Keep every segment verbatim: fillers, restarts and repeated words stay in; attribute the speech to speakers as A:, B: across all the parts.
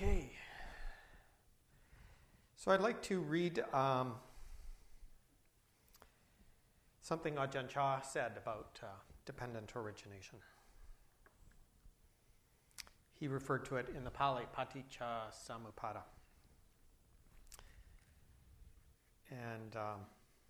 A: Okay. So I'd like to read um, something Ajahn Chah said about uh, dependent origination. He referred to it in the Pali, Paticca Samuppada. And um,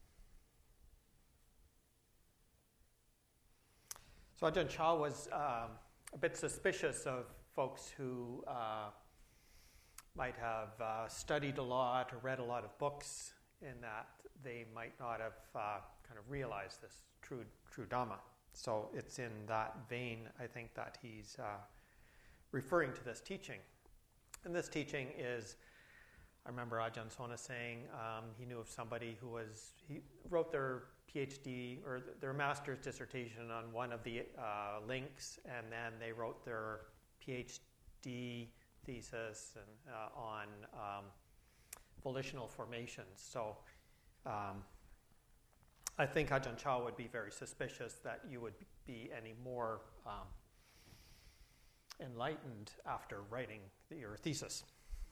A: so Ajahn Chah was um, a bit suspicious of folks who uh, might have uh, studied a lot or read a lot of books, in that they might not have uh, kind of realized this true true Dhamma. So it's in that vein, I think, that he's uh, referring to this teaching. And this teaching is, I remember Ajahn Sona saying um, he knew of somebody who was, he wrote their PhD or their master's dissertation on one of the uh, links, and then they wrote their PhD thesis and, uh, on um, volitional formations. So um, I think Ajahn Chah would be very suspicious that you would be any more um, enlightened after writing your thesis.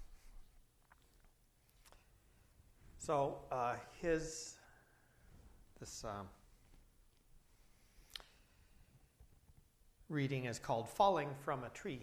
A: So uh, his, this um, reading is called Falling from a Tree.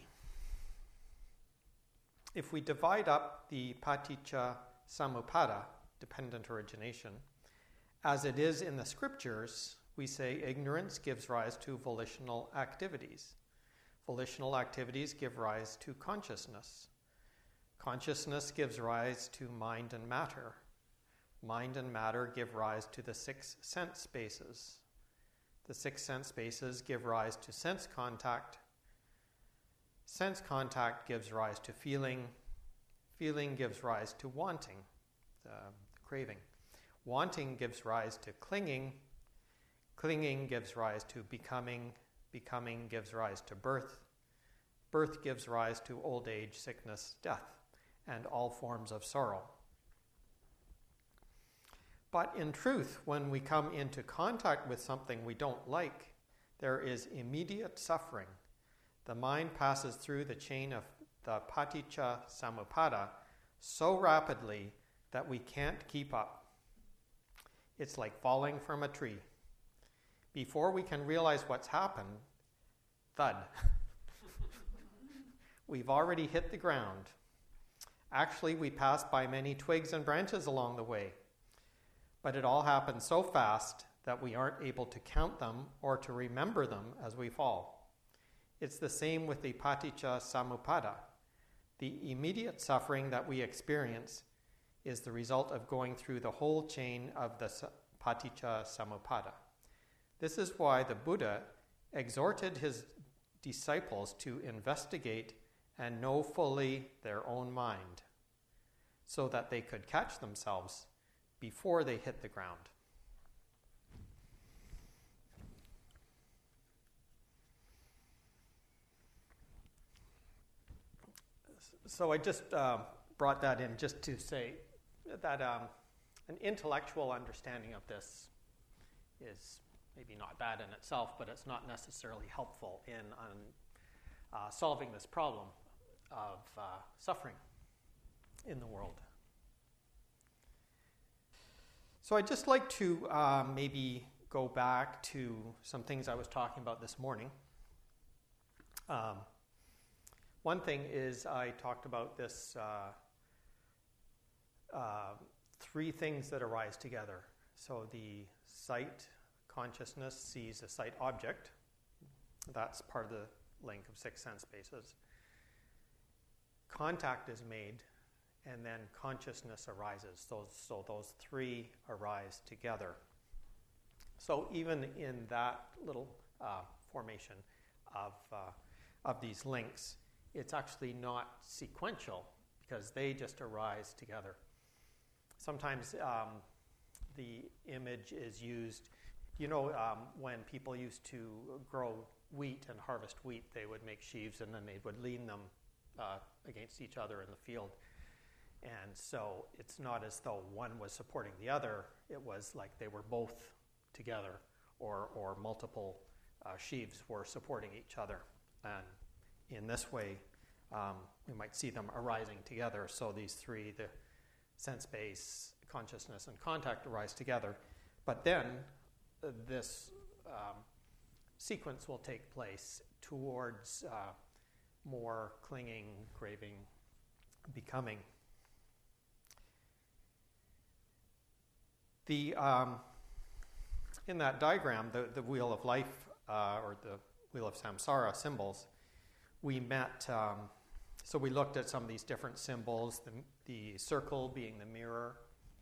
A: If we divide up the Paticca Samuppada, dependent origination, as it is in the scriptures, we say ignorance gives rise to volitional activities. Volitional activities give rise to consciousness. Consciousness gives rise to mind and matter. Mind and matter give rise to the six sense spaces. The six sense spaces give rise to sense contact. Sense contact gives rise to feeling. Feeling gives rise to wanting, the, the craving. Wanting gives rise to clinging. Clinging gives rise to becoming. Becoming gives rise to birth. Birth gives rise to old age, sickness, death, and all forms of sorrow. But in truth, when we come into contact with something we don't like, there is immediate suffering. The mind passes through the chain of the Paticca Samuppada so rapidly that we can't keep up. It's like falling from a tree. Before we can realize what's happened, thud. We've already hit the ground. Actually, we passed by many twigs and branches along the way. But it all happened so fast that we aren't able to count them or to remember them as we fall. It's the same with the Paticca Samuppada. The immediate suffering that we experience is the result of going through the whole chain of the Paticca Samuppada. This is why the Buddha exhorted his disciples to investigate and know fully their own mind, so that they could catch themselves before they hit the ground. So I just uh, brought that in just to say that um, an intellectual understanding of this is maybe not bad in itself, but it's not necessarily helpful in um, uh, solving this problem of uh, suffering in the world. So I'd just like to uh, maybe go back to some things I was talking about this morning. Um, one thing is I talked about this uh, uh, three things that arise together. So the sight consciousness sees a sight object. That's part of the link of six sense spaces. Contact is made, and then consciousness arises. So, so those three arise together. So even in that little uh, formation of, uh, of these links, it's actually not sequential because they just arise together. Sometimes um, the image is used, you know, um, when people used to grow wheat and harvest wheat, they would make sheaves and then they would lean them uh, against each other in the field. And so it's not as though one was supporting the other. It was like they were both together, or, or multiple uh, sheaves were supporting each other. And in this way, um, we might see them arising together. So these three, the sense base, consciousness, and contact arise together. But then uh, this um, sequence will take place towards uh, more clinging, craving, becoming. The um, in that diagram, the, the wheel of life uh, or the wheel of samsara symbols, we met. Um, so we looked at some of these different symbols. The, the circle being the mirror,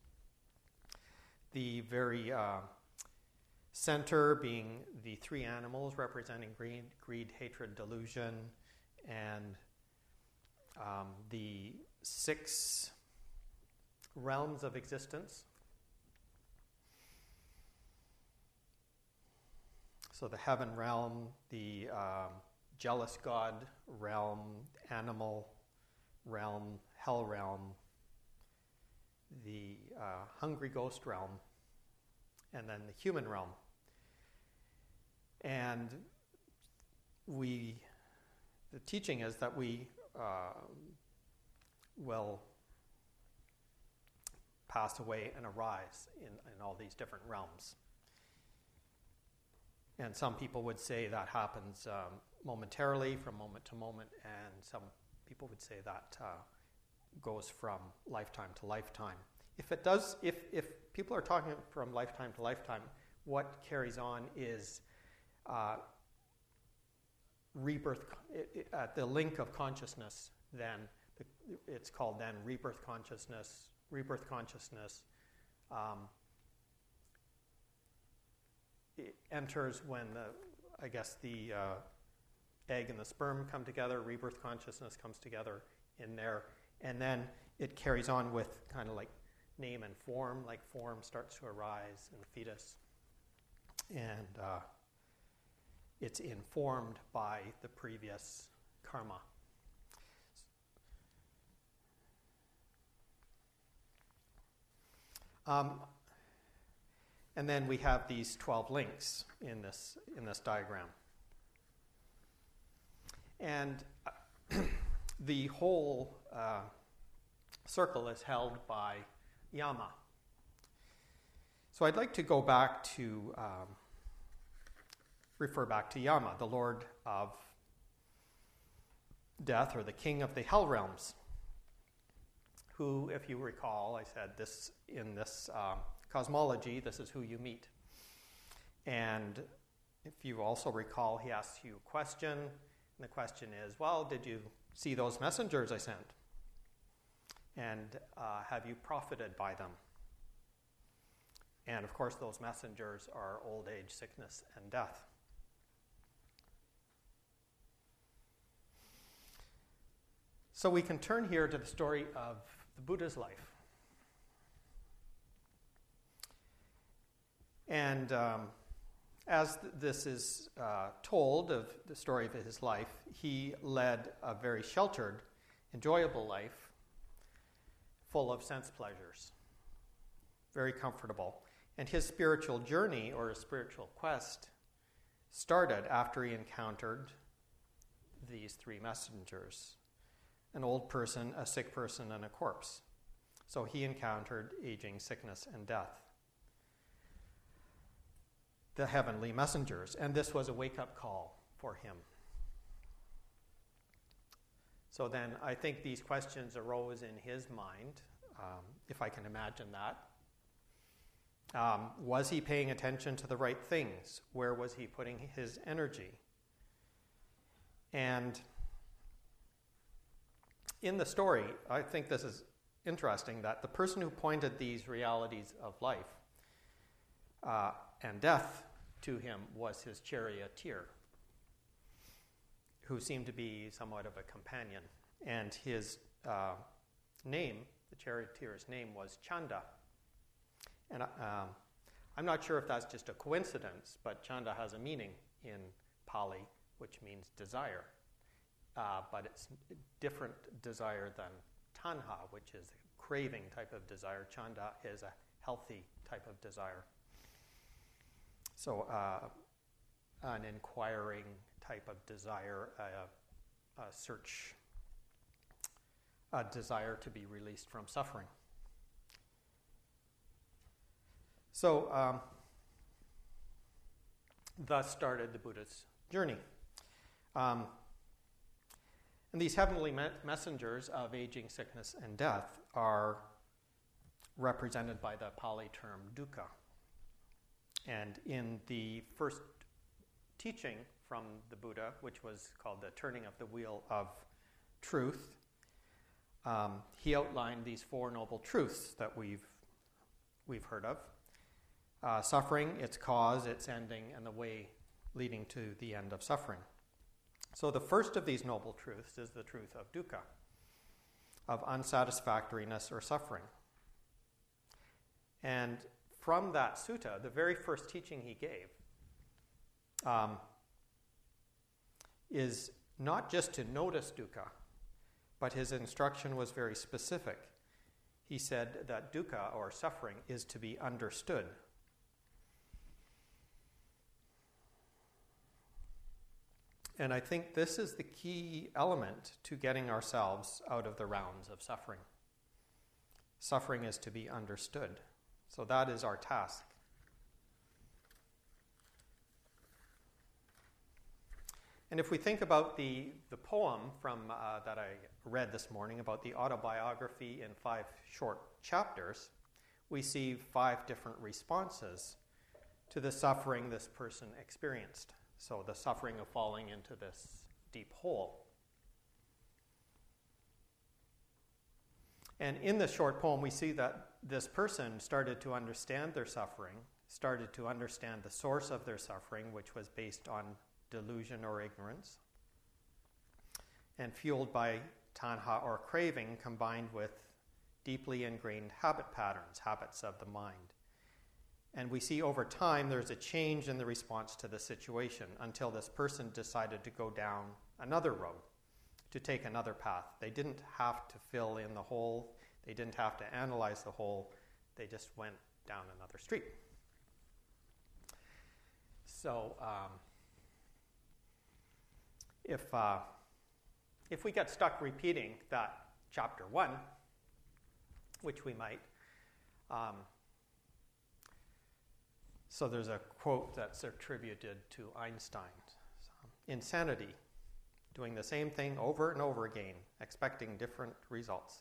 A: the very uh, center being the three animals representing greed, greed, hatred, delusion, and um, the six realms of existence. So the heaven realm, the um, jealous god realm, animal realm, hell realm, the uh, hungry ghost realm, and then the human realm. And we, the teaching is that we uh, will pass away and arise in, in all these different realms. And some people would say that happens um, momentarily, from moment to moment, and some people would say that uh, goes from lifetime to lifetime. If it does, if, if people are talking from lifetime to lifetime, what carries on is uh, rebirth, it, it, at the link of consciousness, then the, it's called then rebirth consciousness, rebirth consciousness. Um, It enters when the, I guess the uh, egg and the sperm come together, rebirth consciousness comes together in there, and then it carries on with kind of like name and form, like form starts to arise in the fetus, and uh, it's informed by the previous karma. Um, And then we have these twelve links in this in this diagram. And uh, the whole uh, circle is held by Yama. So I'd like to go back to, um, refer back to Yama, the Lord of Death, or the King of the Hell Realms, who, if you recall, I said this in this um, cosmology, this is who you meet. And if you also recall, he asks you a question, and the question is, well, did you see those messengers I sent? And uh, have you profited by them? And of course, those messengers are old age, sickness, and death. So we can turn here to the story of the Buddha's life. And um, as th- this is uh, told of the story of his life, he led a very sheltered, enjoyable life, full of sense pleasures, very comfortable. And his spiritual journey, or his spiritual quest, started after he encountered these three messengers: an old person, a sick person, and a corpse. So he encountered aging, sickness, and death, the heavenly messengers, and this was a wake-up call for him. So then I think these questions arose in his mind, um, if I can imagine that. Um, was he paying attention to the right things? Where was he putting his energy? And in the story, I think this is interesting, that the person who pointed these realities of life uh, and death to him was his charioteer, who seemed to be somewhat of a companion. And his uh, name, the charioteer's name, was Chanda. And um, I'm not sure if that's just a coincidence, but Chanda has a meaning in Pali, which means desire. Uh, but it's a different desire than tanha, which is a craving type of desire. Chanda is a healthy type of desire. So uh, an inquiring type of desire, a, a search a desire to be released from suffering. So, um, thus started the Buddha's journey. Um, and these heavenly me- messengers of aging, sickness, and death are represented by the Pali term dukkha. And in the first teaching from the Buddha, which was called the turning of the wheel of truth, um, he outlined these four noble truths that we've we've heard of. Uh, suffering, its cause, its ending, and the way leading to the end of suffering. So the first of these noble truths is the truth of dukkha, of unsatisfactoriness or suffering. And from that sutta, the very first teaching he gave, um, is not just to notice dukkha, but his instruction was very specific. He said that dukkha, or suffering, is to be understood. And I think this is the key element to getting ourselves out of the rounds of suffering. Suffering is to be understood. So that is our task. And if we think about the, the poem from uh, that I read this morning about the autobiography in five short chapters, we see five different responses to the suffering this person experienced. So the suffering of falling into this deep hole. And in this short poem, we see that this person started to understand their suffering, started to understand the source of their suffering, which was based on delusion or ignorance, and fueled by tanha or craving combined with deeply ingrained habit patterns, habits of the mind. And we see over time there's a change in the response to the situation until this person decided to go down another road, to take another path. They didn't have to fill in the hole. They didn't have to analyze the hole. They just went down another street. So um, if, uh, if we get stuck repeating that chapter one, which we might, um, so there's a quote that's attributed to Einstein. So, insanity, doing the same thing over and over again, expecting different results.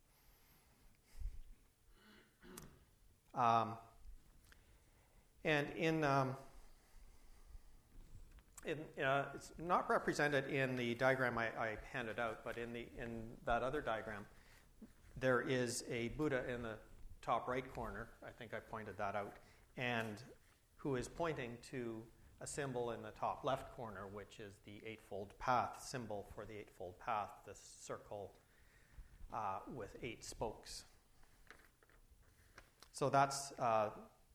A: Um, and in, um, in uh, it's not represented in the diagram I, I handed out, but in the in that other diagram, there is a Buddha in the top right corner. I think I pointed that out, and who is pointing to a symbol in the top left corner, which is the Eightfold Path, symbol for the Eightfold Path, this circle uh, with eight spokes. So that's uh,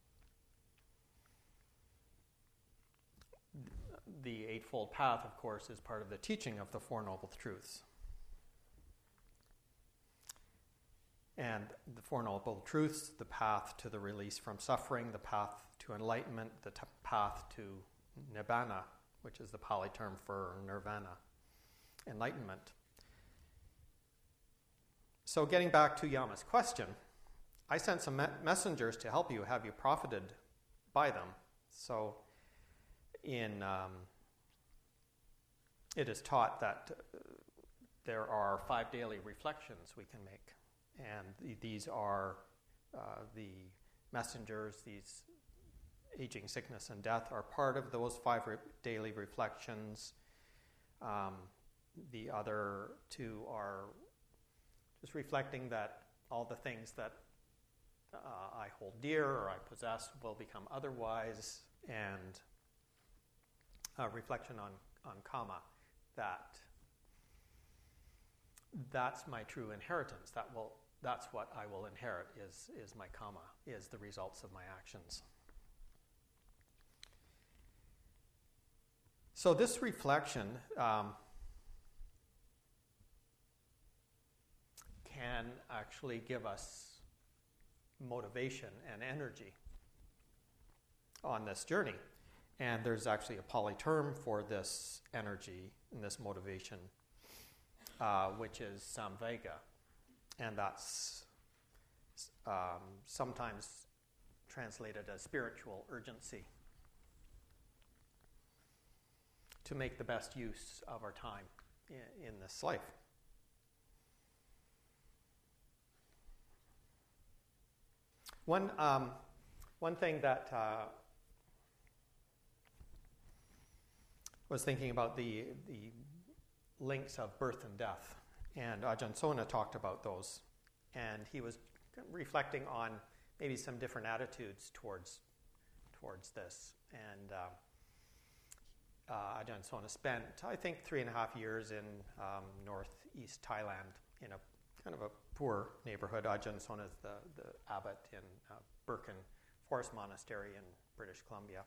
A: the Eightfold Path, of course, is part of the teaching of the Four Noble Truths. And the Four Noble Truths, the path to the release from suffering, the path to enlightenment, the t- path to nibbana, which is the Pali term for nirvana, enlightenment. So getting back to Yama's question, I sent some me- messengers to help you. Have you profited by them? So in um, it is taught that uh, there are five daily reflections we can make. And th- these are uh, the messengers, these aging, sickness, and death are part of those five re- daily reflections. Um, the other two are just reflecting that all the things that uh, I hold dear or I possess will become otherwise, and a reflection on, on kama, that that's my true inheritance. That will That's what I will inherit is, is my kama, is the results of my actions. So this reflection um, can actually give us motivation and energy on this journey. And there's actually a Pali term for this energy and this motivation, uh, which is samvega. and that's um, sometimes translated as spiritual urgency. To make the best use of our time in, in this life. One, um, one thing that uh, was thinking about the, the links of birth and death, and Ajahn Sona talked about those, and he was reflecting on maybe some different attitudes towards towards this, and uh, uh, Ajahn Sona spent, I think, three and a half years in um, northeast Thailand in a kind of a poor neighborhood. Ajahn Sona is the, the abbot in uh, Birken Forest Monastery in British Columbia.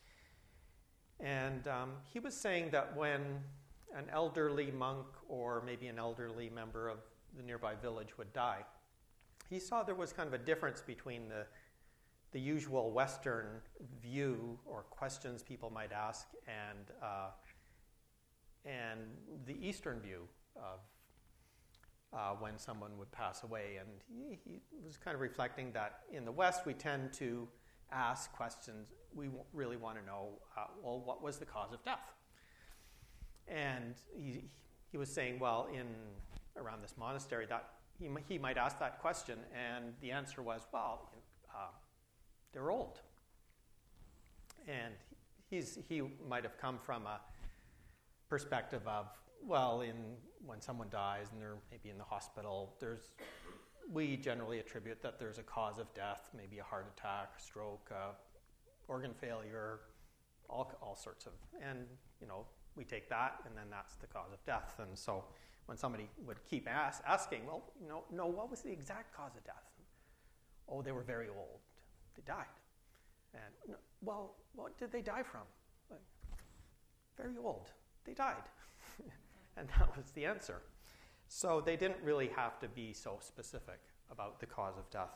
A: And um, he was saying that when an elderly monk or maybe an elderly member of the nearby village would die, he saw there was kind of a difference between the the usual Western view or questions people might ask and uh, and the Eastern view of uh, when someone would pass away. And he, he was kind of reflecting that in the West we tend to ask questions. We w- really want to know, uh, well, what was the cause of death? And he, he was saying, well, in around this monastery, that he, he might ask that question, and the answer was, well, uh, they're old. And he's, he might have come from a perspective of, well, in when someone dies and they're maybe in the hospital, there's we generally attribute that there's a cause of death, maybe a heart attack, stroke, uh, organ failure, all all sorts of, and you know, we take that and then that's the cause of death. And so when somebody would keep ask, asking, well, you know, no, what was the exact cause of death? Oh, they were very old. They died. And, no, well, what did they die from? Like, very old. They died. And that was the answer. So they didn't really have to be so specific about the cause of death.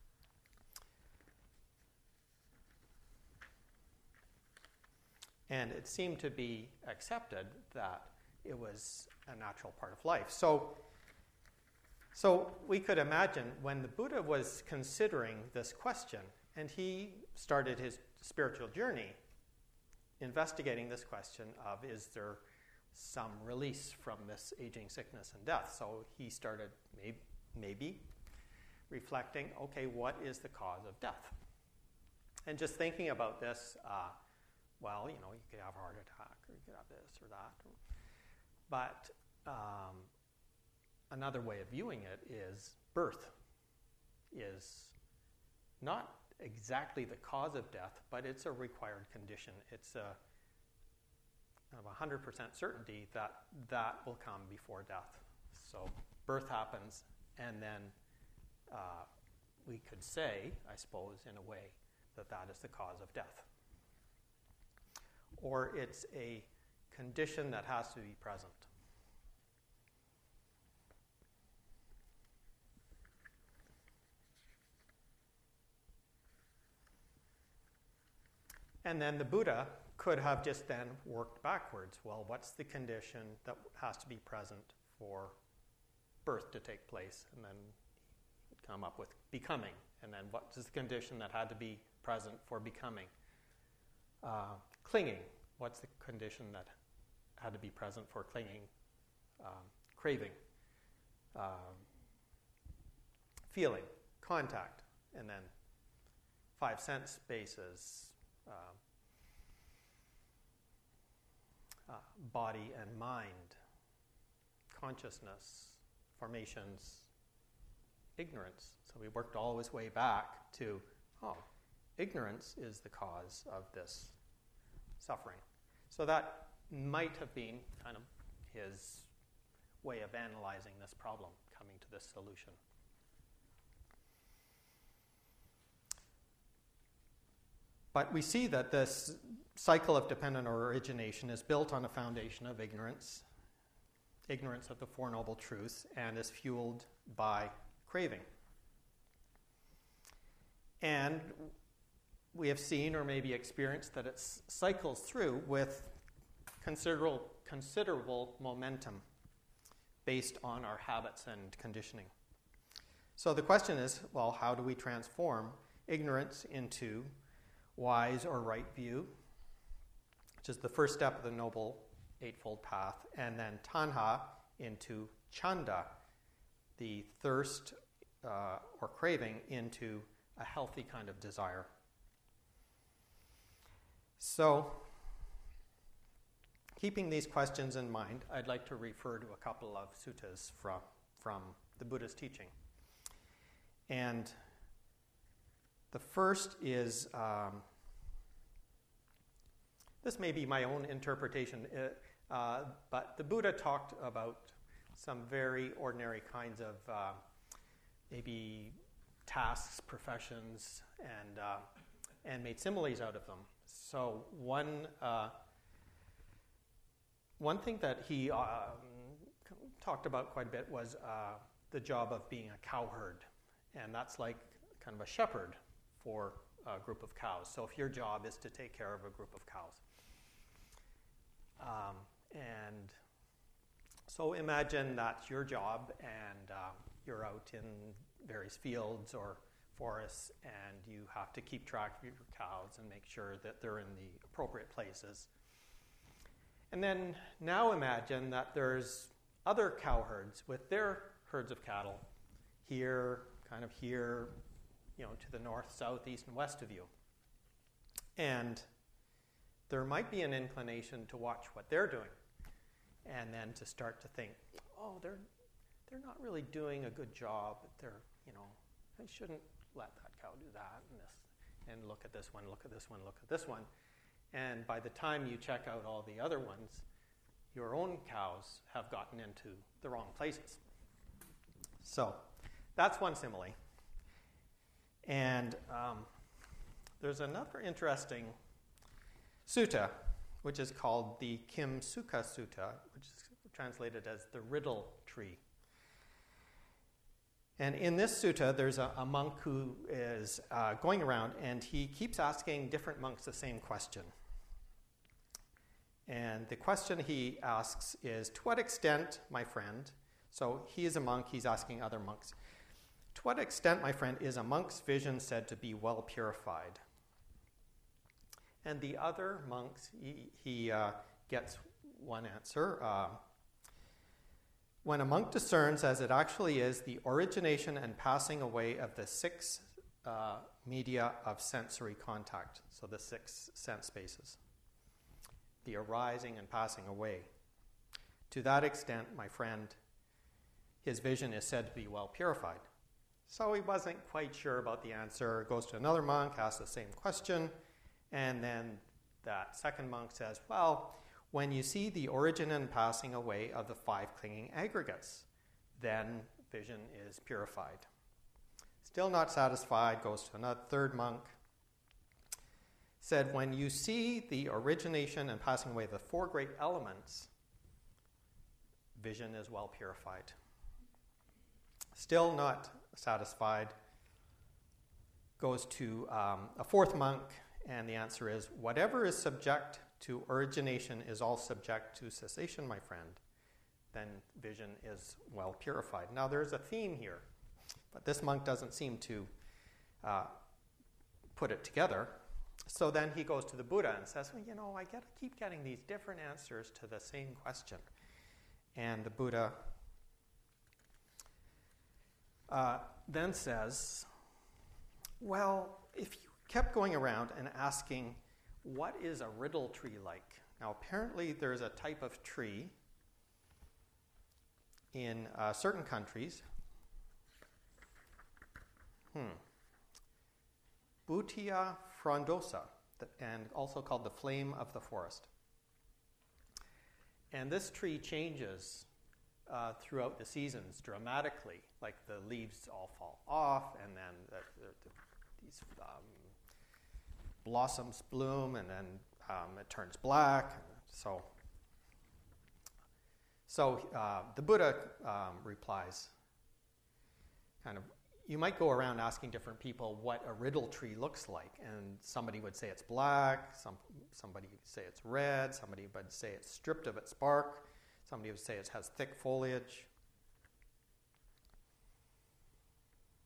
A: And it seemed to be accepted that it was a natural part of life. So, so we could imagine when the Buddha was considering this question, and he started his spiritual journey investigating this question of, is there some release from this aging, sickness, and death? So he started maybe, maybe reflecting, okay, what is the cause of death? And just thinking about this, uh, well, you know, you could have a heart attack, or you could have this or that. But um, another way of viewing it is birth is not exactly the cause of death, but it's a required condition. It's a kind of one hundred percent certainty that that will come before death. So birth happens, and then uh, we could say, I suppose, in a way, that that is the cause of death. Or it's a condition that has to be present. And then the Buddha could have just then worked backwards. Well, what's the condition that has to be present for birth to take place? And then he'd come up with becoming. And then what is the condition that had to be present for becoming? Uh, clinging. What's the condition that had to be present for clinging? Um, craving. Um, feeling. Contact. And then five sense bases. Uh, uh, body and mind, consciousness, formations, ignorance. So we worked all this way back to, oh, ignorance is the cause of this suffering. So that might have been kind of his way of analyzing this problem, coming to this solution. But we see that this cycle of dependent origination is built on a foundation of ignorance, ignorance of the Four Noble Truths, and is fueled by craving. And we have seen or maybe experienced that it cycles through with considerable, considerable momentum based on our habits and conditioning. So the question is, well, how do we transform ignorance into wise or right view, which is the first step of the Noble Eightfold Path, and then tanha into chanda, the thirst uh, or craving into a healthy kind of desire. So, keeping these questions in mind, I'd like to refer to a couple of suttas from, from the Buddha's teaching. And the first is, um, this may be my own interpretation, uh, uh, but the Buddha talked about some very ordinary kinds of uh, maybe tasks, professions, and uh, and made similes out of them. So one uh, one thing that he um, talked about quite a bit was uh, the job of being a cowherd, and that's like kind of a shepherd for a group of cows. So if your job is to take care of a group of cows, um, and so imagine that's your job, and uh, you're out in various fields or forests, and you have to keep track of your cows and make sure that they're in the appropriate places. And then now imagine that there's other cowherds with their herds of cattle here, kind of here, you know, to the north, south, east, and west of you. And there might be an inclination to watch what they're doing, and then to start to think, oh, they're they're not really doing a good job. They're, you know, I shouldn't let that cow do that and this, and look at this one, look at this one, look at this one. And by the time you check out all the other ones, your own cows have gotten into the wrong places. So that's one simile. And um, there's another interesting sutta, which is called the Kimsuka Sutta, which is translated as the riddle tree. And in this sutta, there's a, a monk who is uh, going around, and he keeps asking different monks the same question. And the question he asks is, to what extent, my friend, so he is a monk, he's asking other monks, to what extent, my friend, is a monk's vision said to be well purified? And the other monks, he, he uh, gets one answer. Uh, when a monk discerns, as it actually is, the origination and passing away of the six uh, media of sensory contact, so the six sense spaces, the arising and passing away. To that extent, my friend, his vision is said to be well purified. So he wasn't quite sure about the answer, goes to another monk, asks the same question, and then that second monk says, well, when you see the origin and passing away of the five clinging aggregates, then vision is purified. Still not satisfied, goes to another third monk, said, when you see the origination and passing away of the four great elements, vision is well purified. Still not satisfied, goes to um, a fourth monk, and the answer is, whatever is subject to origination is all subject to cessation, my friend. Then vision is well purified. Now there's a theme here, but this monk doesn't seem to uh, put it together. So then he goes to the Buddha and says, well, you know, I get, keep getting these different answers to the same question. And the Buddha uh, then says, well, if you kept going around and asking, what is a riddle tree like? Now, apparently there's a type of tree in uh, certain countries. Hmm. Butia frondosa, and also called the flame of the forest. And this tree changes uh, throughout the seasons dramatically. Like the leaves all fall off, and then the, the, the, these um, blossoms bloom, and then um, it turns black. So, so uh, the Buddha um, replies, kind of, you might go around asking different people what a riddle tree looks like, and somebody would say it's black, some, somebody would say it's red, somebody would say it's stripped of its bark, somebody would say it has thick foliage.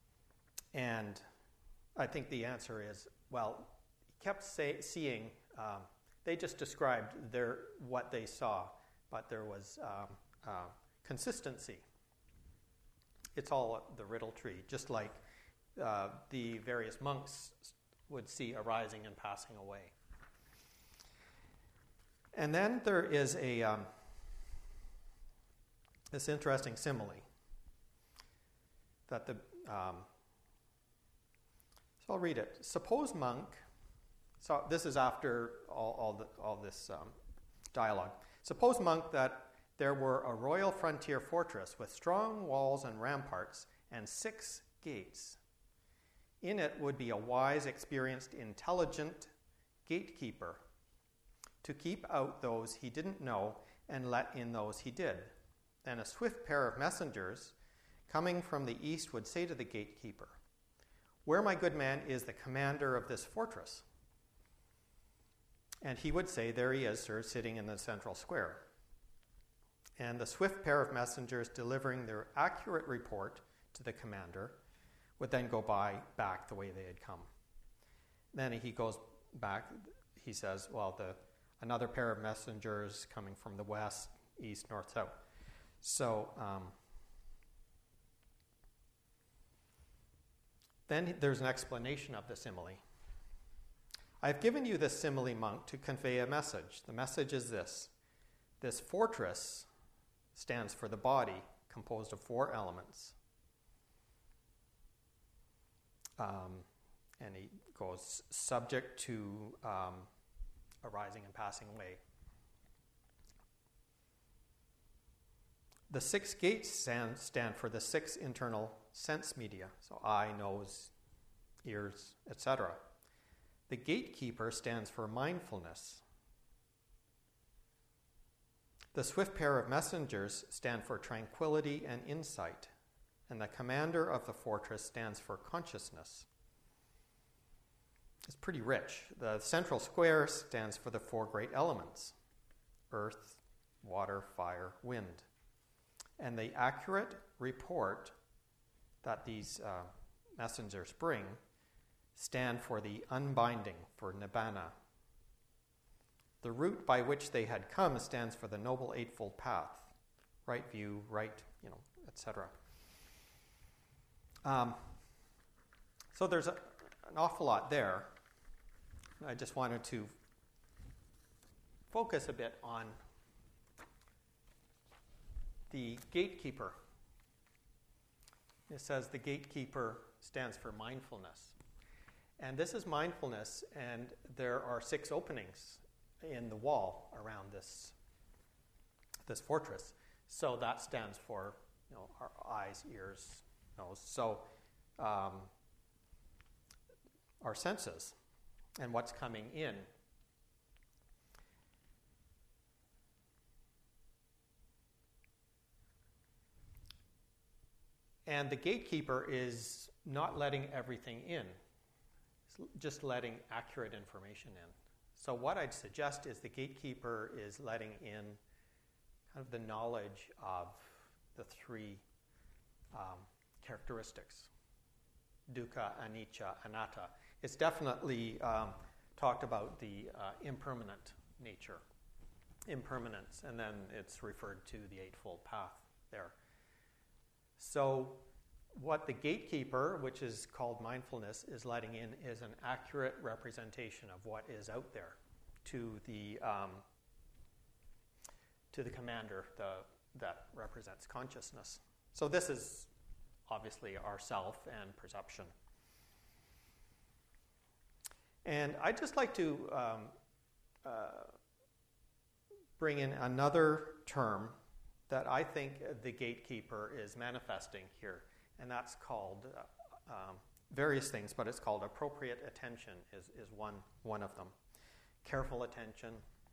A: And I think the answer is, well, he kept say, seeing, um, they just described their, what they saw, but there was um, uh, consistency. It's all the riddle tree, just like uh, the various monks would see arising and passing away. And then there is a um, this interesting simile that the um, so I'll read it. Suppose, monk. So this is after all all, the, all this um, dialogue. Suppose, monk, that there were a royal frontier fortress with strong walls and ramparts and six gates. In it would be a wise, experienced, intelligent gatekeeper to keep out those he didn't know and let in those he did. Then a swift pair of messengers coming from the east would say to the gatekeeper, "Where, my good man, is the commander of this fortress?" And he would say, "There he is, sir, sitting in the central square." And the swift pair of messengers delivering their accurate report to the commander would then go by back the way they had come. Then he goes back, he says, well, the another pair of messengers coming from the west, east, north, south. So um, then there's an explanation of the simile. I've given you this simile, monk, to convey a message. The message is this. This fortress stands for the body, composed of four elements. Um, and he goes subject to um, arising and passing away. The six gates stand, stand for the six internal sense media, so eye, nose, ears, et cetera. The gatekeeper stands for mindfulness. The swift pair of messengers stand for tranquility and insight, and the commander of the fortress stands for consciousness. It's pretty rich. The central square stands for the four great elements: earth, water, fire, wind. And the accurate report that these uh, messengers bring stand for the unbinding, for nibbana. The route by which they had come stands for the Noble Eightfold Path, right view, right, you know, et cetera. Um, so there's a, an awful lot there. I just wanted to focus a bit on the gatekeeper. It says the gatekeeper stands for mindfulness. And this is mindfulness, and there are six openings in the wall around this this fortress. So that stands for, you know, our eyes, ears, nose. So um, our senses and what's coming in. And the gatekeeper is not letting everything in. It's just letting accurate information in. So what I'd suggest is the gatekeeper is letting in kind of the knowledge of the three um, characteristics: dukkha, anicca, anatta. It's definitely um, talked about the uh, impermanent nature, impermanence, and then it's referred to the Eightfold Path there. So what the gatekeeper, which is called mindfulness, is letting in is an accurate representation of what is out there to the um, to the commander, the, that represents consciousness. So this is obviously our self and perception. And I'd just like to um, uh, bring in another term that I think the gatekeeper is manifesting here, and that's called uh, um, various things, but it's called appropriate attention is, is one, one of them. Careful attention.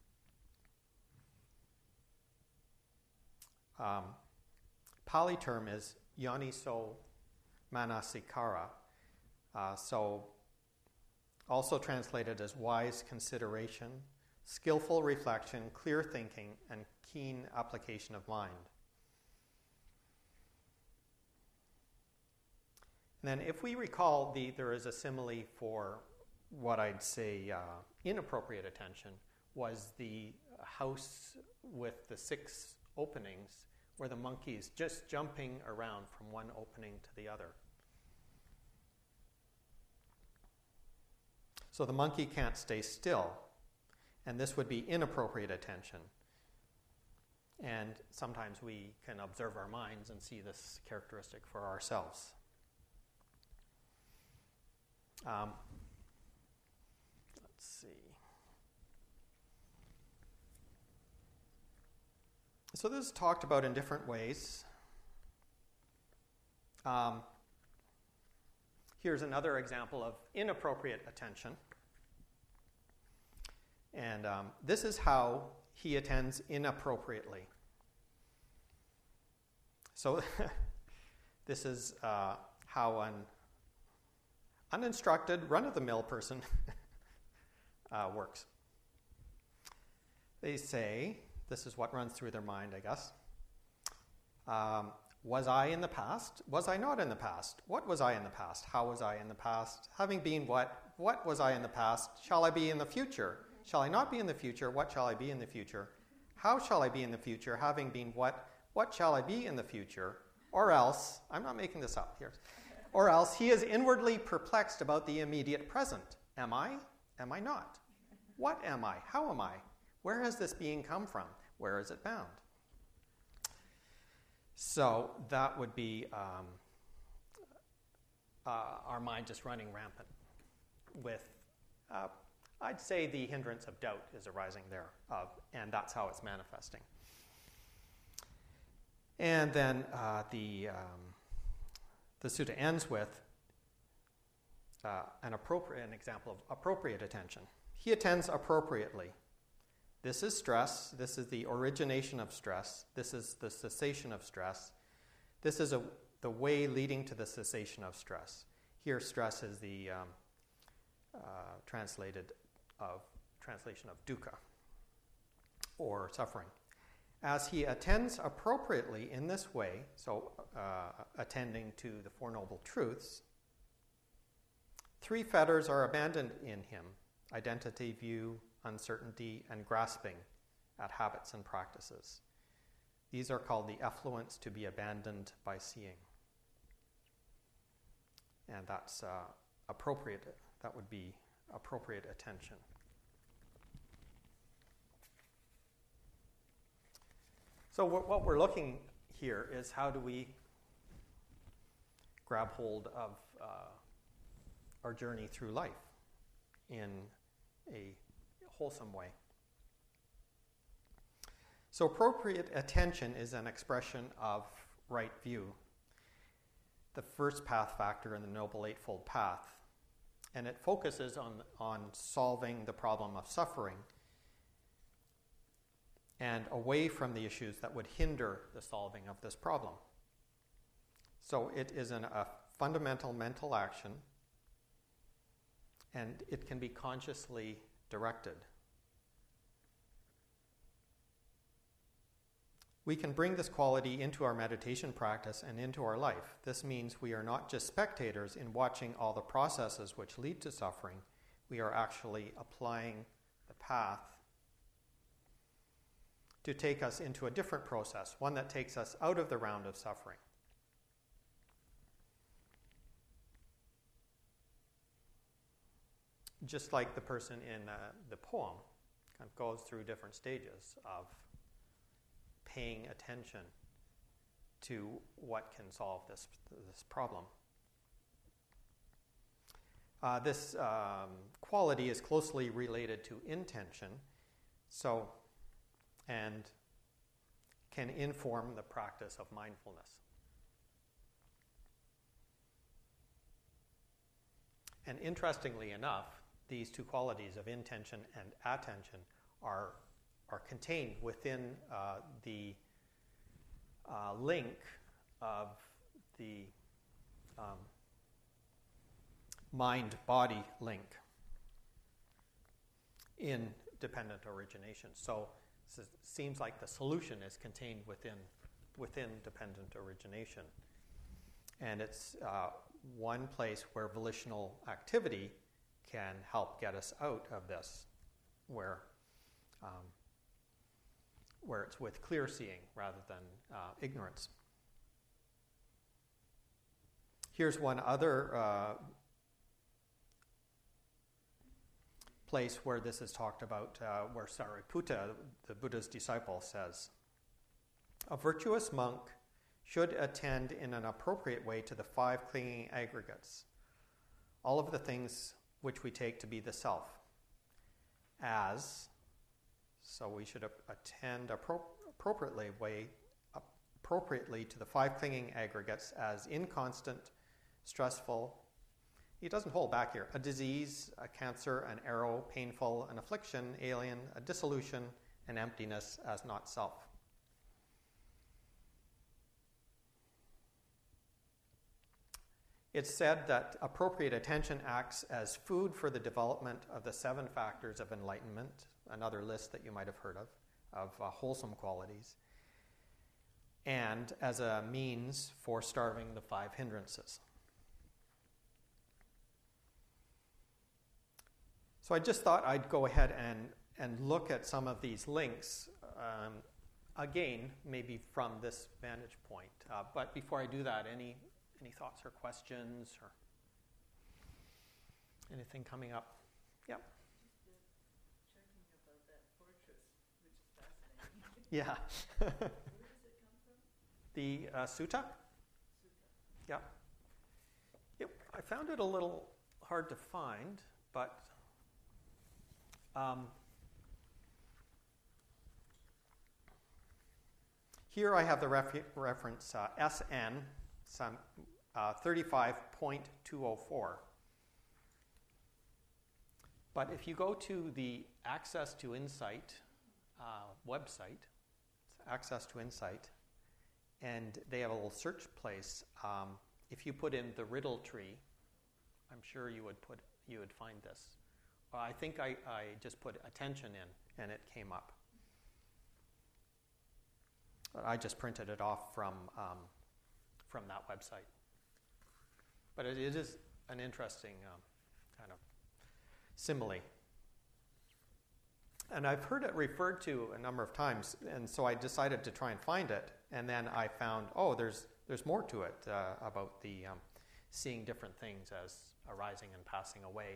A: Um, Pali term is yoniso manasikara, uh, so also translated as wise consideration, skillful reflection, clear thinking, and keen application of mind. And then if we recall, the, there is a simile for what I'd say uh, inappropriate attention was the house with the six openings where the monkey's just jumping around from one opening to the other. So the monkey can't stay still, and this would be inappropriate attention. And sometimes we can observe our minds and see this characteristic for ourselves. Um, let's see. So this is talked about in different ways. Um, here's another example of inappropriate attention. And um, this is how he attends inappropriately. So this is uh, how an uninstructed, run-of-the-mill person uh, works. They say, this is what runs through their mind, I guess. Um, was I in the past? Was I not in the past? What was I in the past? How was I in the past? Having been what? What was I in the past? Shall I be in the future? Shall I not be in the future? What shall I be in the future? How shall I be in the future? Having been what? What shall I be in the future? Or else, I'm not making this up here. Or else he is inwardly perplexed about the immediate present. Am I? Am I not? What am I? How am I? Where has this being come from? Where is it bound? So that would be um, uh, our mind just running rampant with, uh, I'd say the hindrance of doubt is arising there, uh, and that's how it's manifesting. And then uh, the um, the sutta ends with uh, an appropriate an example of appropriate attention. He attends appropriately. This is stress. This is the origination of stress. This is the cessation of stress. This is a, the way leading to the cessation of stress. Here, stress is the um, uh, translated of translation of dukkha, or suffering. As he attends appropriately in this way, so uh, attending to the Four Noble Truths, three fetters are abandoned in him: identity, view, uncertainty, and grasping at habits and practices. These are called the effluents to be abandoned by seeing. And that's uh, appropriate, that would be appropriate attention. So what, what we're looking here is how do we grab hold of uh, our journey through life in a wholesome way. So appropriate attention is an expression of right view, the first path factor in the Noble Eightfold Path. And it focuses on, on solving the problem of suffering and away from the issues that would hinder the solving of this problem. So it is an, a fundamental mental action, and it can be consciously directed. We can bring this quality into our meditation practice and into our life. This means we are not just spectators in watching all the processes which lead to suffering. We are actually applying the path to take us into a different process, one that takes us out of the round of suffering. Just like the person in uh, the poem kind of goes through different stages of paying attention to what can solve this, this problem. Uh, this um, quality is closely related to intention, so and can inform the practice of mindfulness. And interestingly enough, these two qualities of intention and attention are are contained within uh, the uh, link of the um, mind-body link in dependent origination. So it seems like the solution is contained within, within dependent origination. And it's uh, one place where volitional activity can help get us out of this, where um, where it's with clear seeing rather than uh, ignorance. Here's one other uh, place where this is talked about, uh, where Sariputta, the Buddha's disciple, says, "A virtuous monk should attend in an appropriate way to the five clinging aggregates, all of the things which we take to be the self, as," so we should attend appro- appropriately way, appropriately to the five clinging aggregates as inconstant, stressful. He doesn't hold back here. A disease, a cancer, an arrow, painful, an affliction, alien, a dissolution, an emptiness as not self. It's said that appropriate attention acts as food for the development of the seven factors of enlightenment, another list that you might have heard of, of uh, wholesome qualities, and as a means for starving the five hindrances. So I just thought I'd go ahead and, and look at some of these links, um, again, maybe from this vantage point. Uh, but before I do that, any any thoughts or questions or anything coming up? Yeah.
B: Just checking about that fortress, which is fascinating.
A: Yeah.
B: Where does it come from?
A: The uh, sutta?
B: Sutta.
A: Yeah. It, I found it a little hard to find, but um, here I have the ref- reference uh, S N some, uh, thirty-five point two oh four. But if you go to the Access to Insight uh, website, it's Access to Insight, and they have a little search place. Um, if you put in the riddle tree, I'm sure you would put you would find this. Uh, I think I, I just put attention in, and it came up. I just printed it off from um, from that website. But it, it is an interesting um, kind of simile. And I've heard it referred to a number of times, and so I decided to try and find it. And then I found, oh, there's there's more to it uh, about the um, seeing different things as arising and passing away.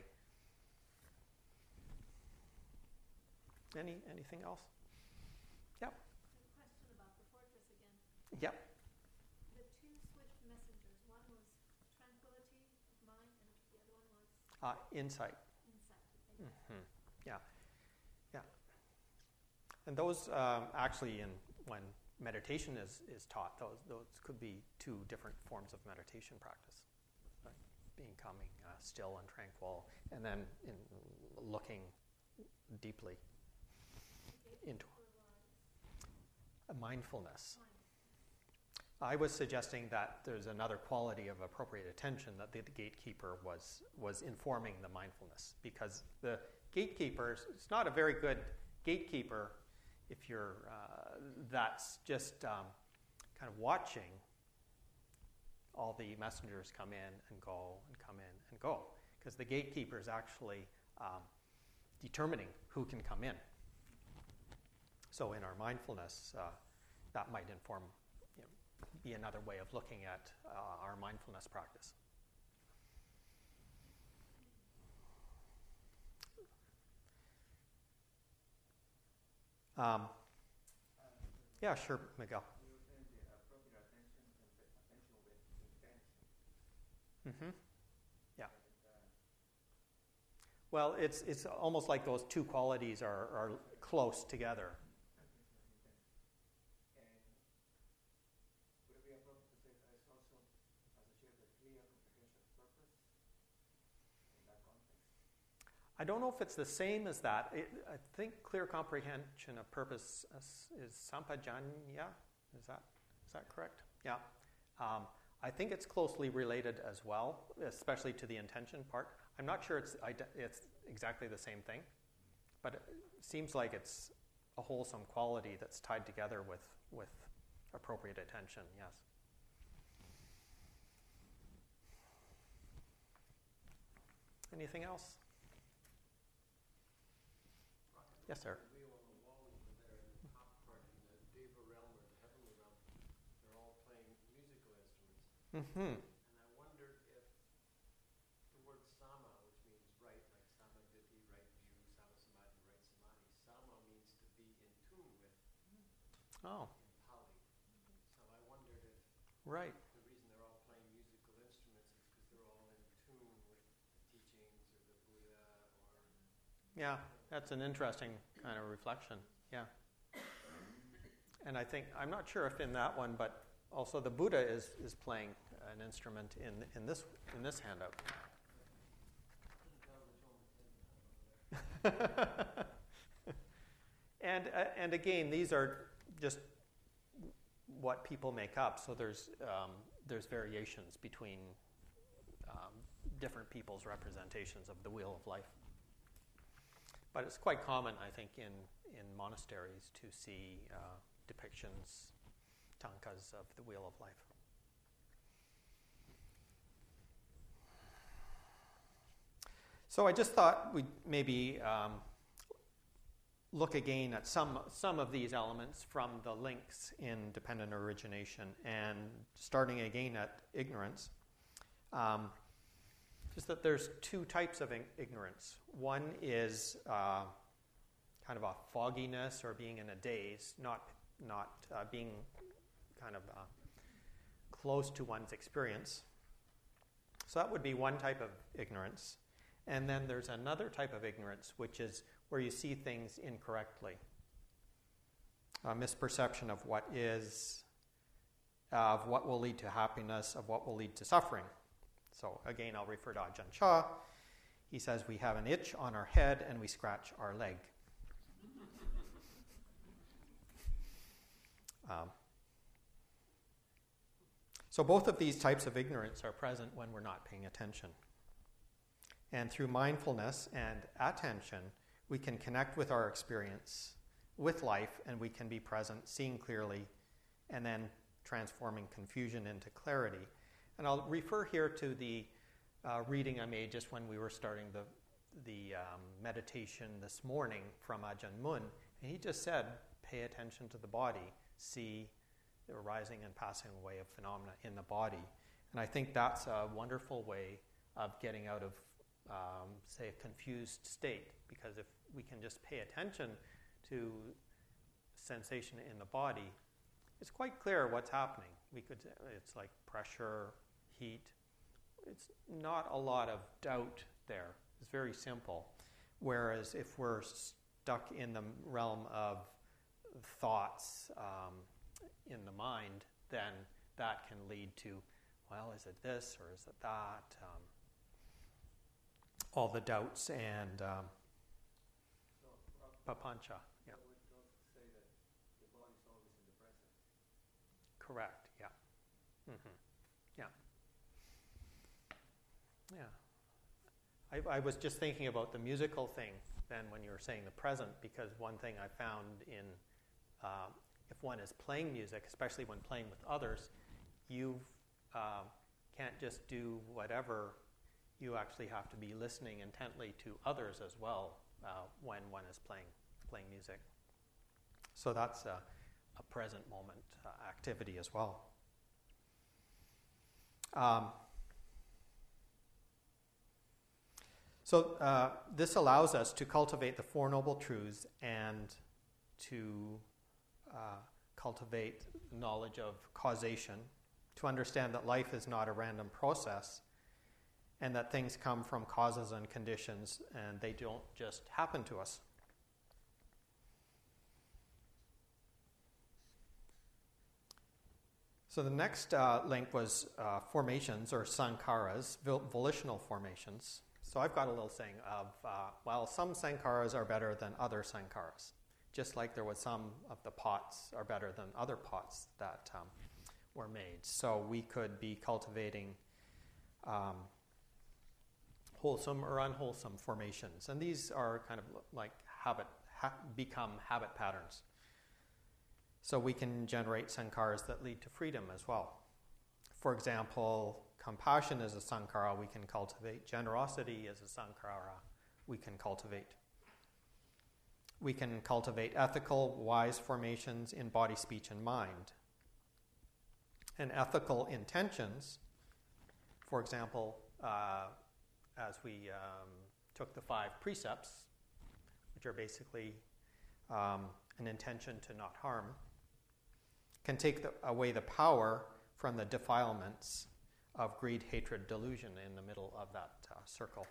A: Any anything else? Yep.
C: A question about the fortress again.
A: Yep.
C: The two swift messengers, one was tranquility of mind and the other one was
A: Uh, insight.
C: insight.
A: Mm-hmm. Yeah. Yeah. And those um, actually, in when meditation is, is taught, those those could be two different forms of meditation practice. Right? Being calming, uh, still and tranquil, and then in looking deeply into a mindfulness. I was suggesting that there's another quality of appropriate attention that the, the gatekeeper was was informing the mindfulness, because the gatekeeper is not a very good gatekeeper if you're uh, that's just um, kind of watching all the messengers come in and go and come in and go, because the gatekeeper is actually um, determining who can come in. So in our mindfulness, uh, that might inform, you know, be another way of looking at uh, our mindfulness practice. Um, yeah, sure, Miguel. Mm-hmm. Yeah. Well, it's it's almost like those two qualities are, are close together. I don't know if it's the same as that. It, I think clear comprehension of purpose is, is sampajanya. Is that is that correct? Yeah. Um, I think it's closely related as well, especially to the intention part. I'm not sure it's it's exactly the same thing, but it seems like it's a wholesome quality that's tied together with with appropriate attention. Yes. Anything else? Yes, sir.
D: The wheel on the wall over there in the top part, in the Deva realm or the heavenly realm, they're all playing musical instruments.
A: Mm-hmm.
D: And I wondered if the word sama, which means right, like samadhi, right view, sama samadhi, right samadhi, sama means to be in tune with
A: Oh,
D: in Pali. So I wondered if
A: right.
D: the reason they're all playing musical instruments is because they're all in tune with the teachings or the Buddha or...
A: Yeah, that's an interesting kind of reflection. Yeah. And I think, I'm not sure if in that one, but also the Buddha is, is playing an instrument in in this in this handout. and uh, and again, these are just what people make up. So there's um, there's variations between um, different people's representations of the wheel of life. But it's quite common, I think, in, in monasteries to see uh, depictions, tankas of the wheel of life. So I just thought we'd maybe um, look again at some some of these elements from the links in dependent origination, and starting again at ignorance. Um, just that there's two types of ig- ignorance. One is uh, kind of a fogginess or being in a daze, not not uh, being kind of uh, close to one's experience. So that would be one type of ignorance. And then there's another type of ignorance, which is where you see things incorrectly. A misperception of what is, of what will lead to happiness, of what will lead to suffering. So again, I'll refer to Ajahn Chah. He says we have an itch on our head and we scratch our leg. um, so both of these types of ignorance are present when we're not paying attention. And through mindfulness and attention, we can connect with our experience, with life, and we can be present, seeing clearly, and then transforming confusion into clarity. And I'll refer here to the uh, reading I made just when we were starting the, the um, meditation this morning from Ajahn Mun. And he just said, pay attention to the body, see the arising and passing away of phenomena in the body. And I think that's a wonderful way of getting out of Um, say, a confused state, because if we can just pay attention to sensation in the body, it's quite clear what's happening. We could, it's like pressure, heat. It's not a lot of doubt there. It's very simple. Whereas if we're stuck in the realm of thoughts um, in the mind, then that can lead to, well, is it this or is it that? Um, all the doubts and um,
D: So, uh,
A: papancha. Yeah,
D: so it does say that the body's always in the present.
A: correct. Yeah. Mm-hmm. Yeah. Yeah. I, I was just thinking about the musical thing then when you were saying the present, because one thing I found in uh, if one is playing music, especially when playing with others, you uh, can't just do whatever. You actually have to be listening intently to others as well uh, when one is playing playing music. So that's a, a present moment uh, activity as well. Um, so uh, this allows us to cultivate the Four Noble Truths and to uh, cultivate knowledge of causation, to understand that life is not a random process, and that things come from causes and conditions, and they don't just happen to us. So the next uh, link was uh, formations, or sankharas, vol- volitional formations. So I've got a little saying of, uh, well, some sankharas are better than other sankharas, just like there was some of the pots are better than other pots that um, were made. So we could be cultivating um, wholesome or unwholesome formations. And these are kind of like habit, ha- become habit patterns. So we can generate sankharas that lead to freedom as well. For example, compassion is a sankhara we can cultivate. Generosity is a sankhara we can cultivate. We can cultivate ethical, wise formations in body, speech, and mind. And ethical intentions, for example, uh, as we um, took the five precepts, which are basically um, an intention to not harm, can take the, away the power from the defilements of greed, hatred, delusion in the middle of that uh, circle.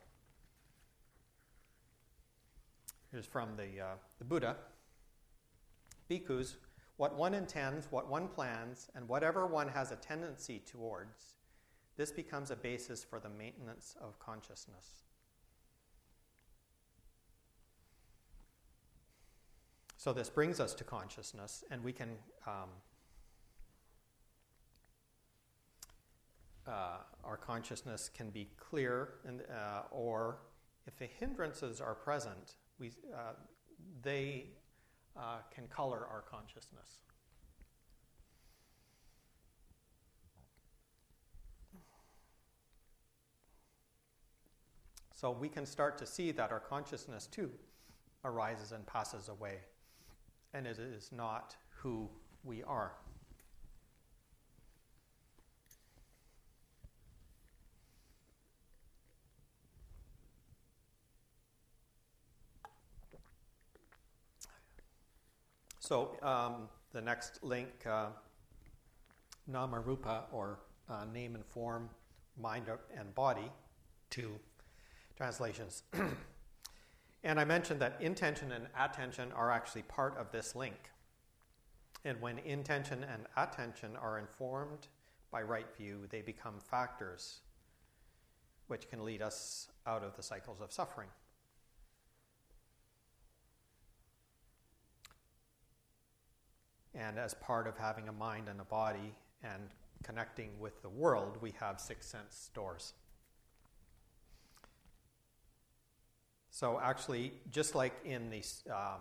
A: Here's from the, uh, the Buddha. Bhikkhus, what one intends, what one plans, and whatever one has a tendency towards, this becomes a basis for the maintenance of consciousness. So this brings us to consciousness, and we can um, uh, our consciousness can be clear, and, uh, or if the hindrances are present, we uh, they uh, can color our consciousness. So we can start to see that our consciousness too arises and passes away, and it is not who we are. So um, the next link, uh, nama rupa, or uh, name and form, mind and body, two translations. And I mentioned that intention and attention are actually part of this link. And when intention and attention are informed by right view, they become factors which can lead us out of the cycles of suffering. And as part of having a mind and a body and connecting with the world, we have six sense doors. So actually, just like in the, uh,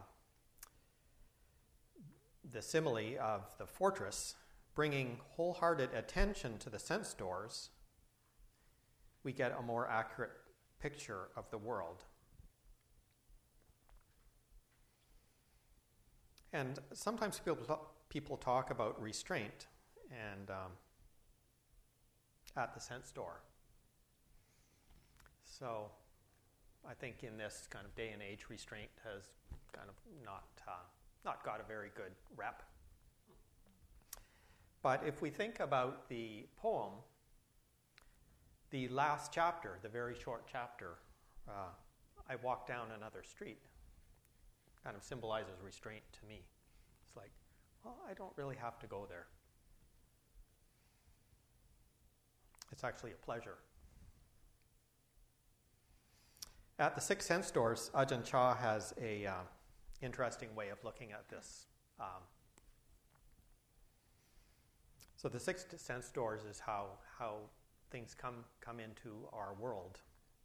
A: the simile of the fortress, bringing wholehearted attention to the sense doors, we get a more accurate picture of the world. And sometimes people people talk about restraint and um, at the sense door. So I think in this kind of day and age, restraint has kind of not uh, not got a very good rep. But if we think about the poem, the last chapter, the very short chapter, uh, I walk down another street, kind of symbolizes restraint to me. It's like, well, I don't really have to go there. It's actually a pleasure. At the Six Sense Doors, Ajahn Chah has a uh, interesting way of looking at this. Um, so the Six Sense Doors is how how things come come into our world,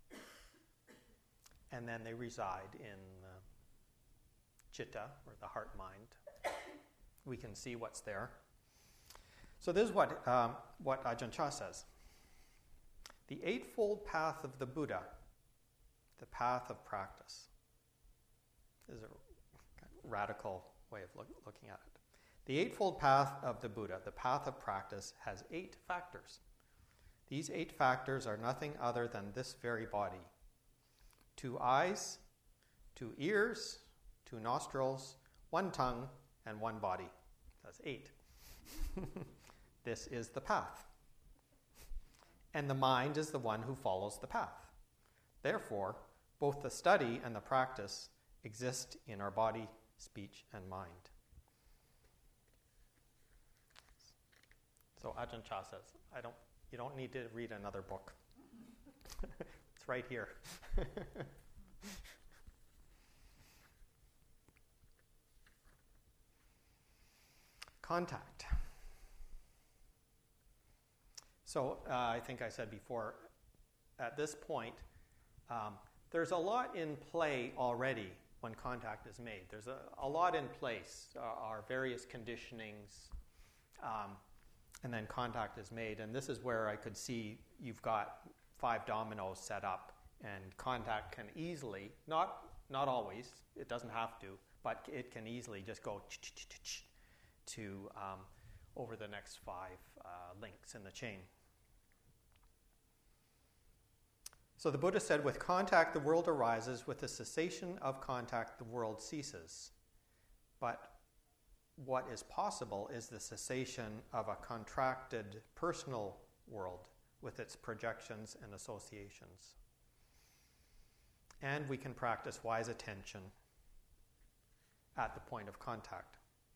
A: and then they reside in uh, chitta, or the heart mind. We can see what's there. So this is what um, what Ajahn Chah says. The Eightfold Path of the Buddha, the path of practice, is a radical way of look, looking at it. The Eightfold Path of the Buddha, the path of practice, has eight factors. These eight factors are nothing other than this very body. Two eyes, two ears, two nostrils, one tongue, and one body. That's eight. This is the path. And the mind is the one who follows the path. Therefore, both the study and the practice exist in our body, speech, and mind. So Ajahn Chah says, I don't, you don't need to read another book. It's right here. Contact. So uh, I think I said before, at this point, um, there's a lot in play already when contact is made. There's a, a lot in place, uh, our various conditionings, um, and then contact is made. And this is where I could see you've got five dominoes set up, and contact can easily, not not always, it doesn't have to, but it can easily just go to um, over the next five uh, links in the chain. So the Buddha said, with contact the world arises, with the cessation of contact the world ceases. But what is possible is the cessation of a contracted personal world with its projections and associations. And we can practice wise attention at the point of contact.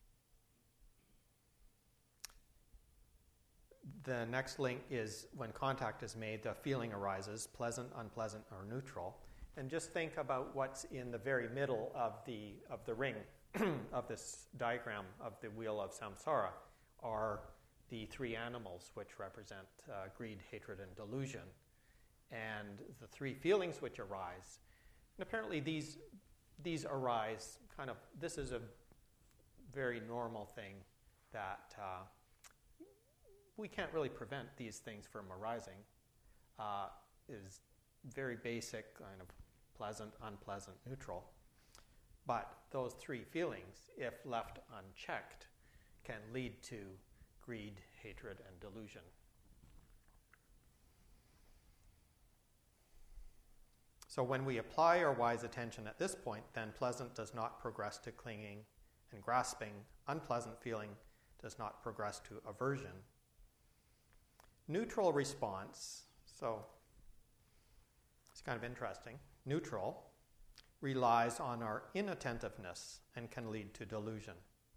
A: The next link is when contact is made, the feeling arises, pleasant, unpleasant, or neutral. And just think about what's in the very middle of the of the ring of this diagram of the wheel of samsara are the three animals which represent uh, greed, hatred, and delusion, and the three feelings which arise. And apparently these these arise kind of, this is a very normal thing that uh, we can't really prevent these things from arising. Uh, is very basic, kind of pleasant, unpleasant, neutral. But those three feelings, if left unchecked, can lead to greed, hatred, and delusion. So when we apply our wise attention at this point, then pleasant does not progress to clinging and grasping. Unpleasant feeling does not progress to aversion. Neutral response, so it's kind of interesting. Neutral relies on our inattentiveness and can lead to delusion.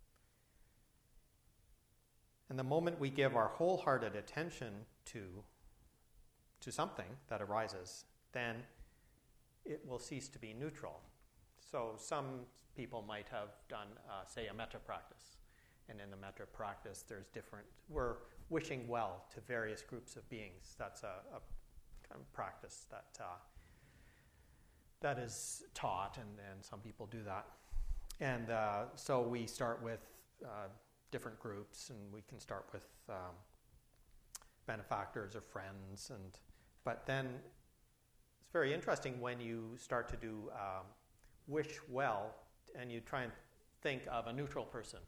A: And the moment we give our wholehearted attention to, to something that arises, then it will cease to be neutral. So some people might have done, uh, say, a metta practice. And in the metta practice, there's different, we're wishing well to various groups of beings. That's a, a kind of practice that uh, that is taught, and, and some people do that. And uh, so we start with uh, different groups, and we can start with um, benefactors or friends. And but then it's very interesting when you start to do um, wish well, and you try and think of a neutral person.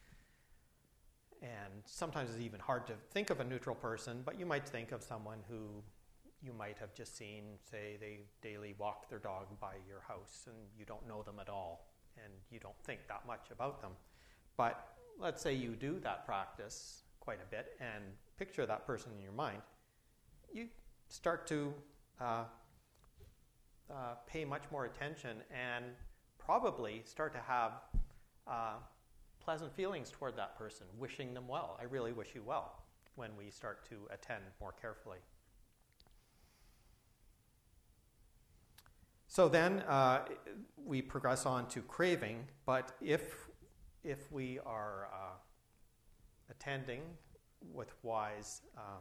A: And sometimes it's even hard to think of a neutral person, but you might think of someone who you might have just seen, say, they daily walk their dog by your house, and you don't know them at all, and you don't think that much about them. But let's say you do that practice quite a bit and picture that person in your mind, you start to uh, uh, pay much more attention and probably start to have uh, pleasant feelings toward that person, wishing them well. I really wish you well, when we start to attend more carefully. So then uh, we progress on to craving, but if if we are uh, attending with wise um,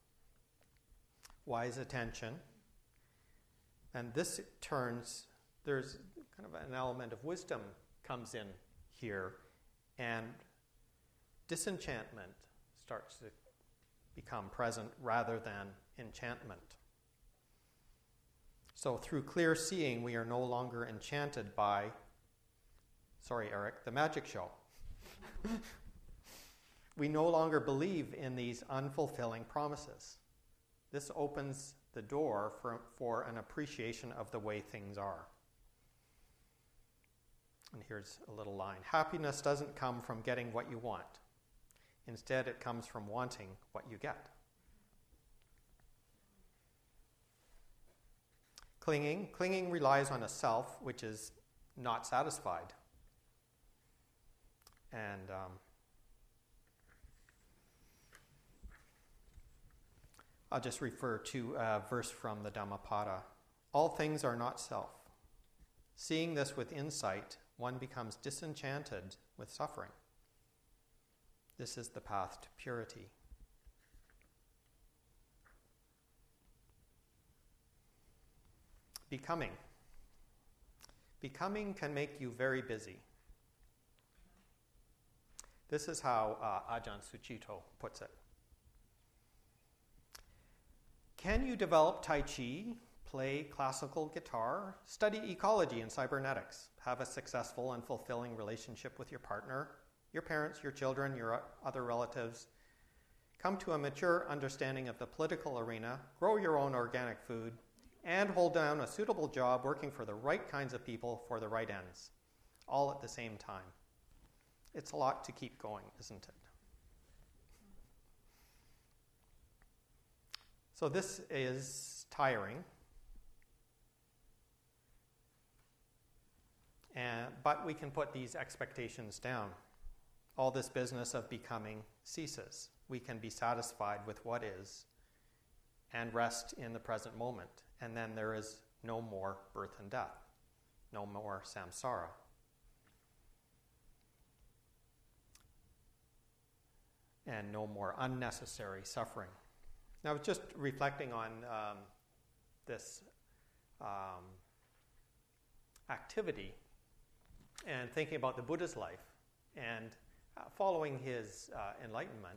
A: wise attention, and this turns, there's kind of an element of wisdom comes in here, and disenchantment starts to become present rather than enchantment. So through clear seeing, we are no longer enchanted by, sorry, Eric, the magic show. We no longer believe in these unfulfilling promises. This opens the door for, for an appreciation of the way things are. And here's a little line. Happiness doesn't come from getting what you want. Instead, it comes from wanting what you get. Clinging. Clinging relies on a self which is not satisfied. And um, I'll just refer to a verse from the Dhammapada. All things are not self. Seeing this with insight, one becomes disenchanted with suffering. This is the path to purity. Becoming. Becoming can make you very busy. This is how uh, Ajahn Sucitto puts it. Can you develop Tai Chi, play classical guitar, study ecology and cybernetics, have a successful and fulfilling relationship with your partner, your parents, your children, your other relatives, come to a mature understanding of the political arena, grow your own organic food, and hold down a suitable job working for the right kinds of people for the right ends, all at the same time? It's a lot to keep going, isn't it? So this is tiring, and, but we can put these expectations down. All this business of becoming ceases. We can be satisfied with what is and rest in the present moment. And then there is no more birth and death, no more samsara. And no more unnecessary suffering. Now, I was just reflecting on um, this um, activity and thinking about the Buddha's life and uh, following his uh, enlightenment.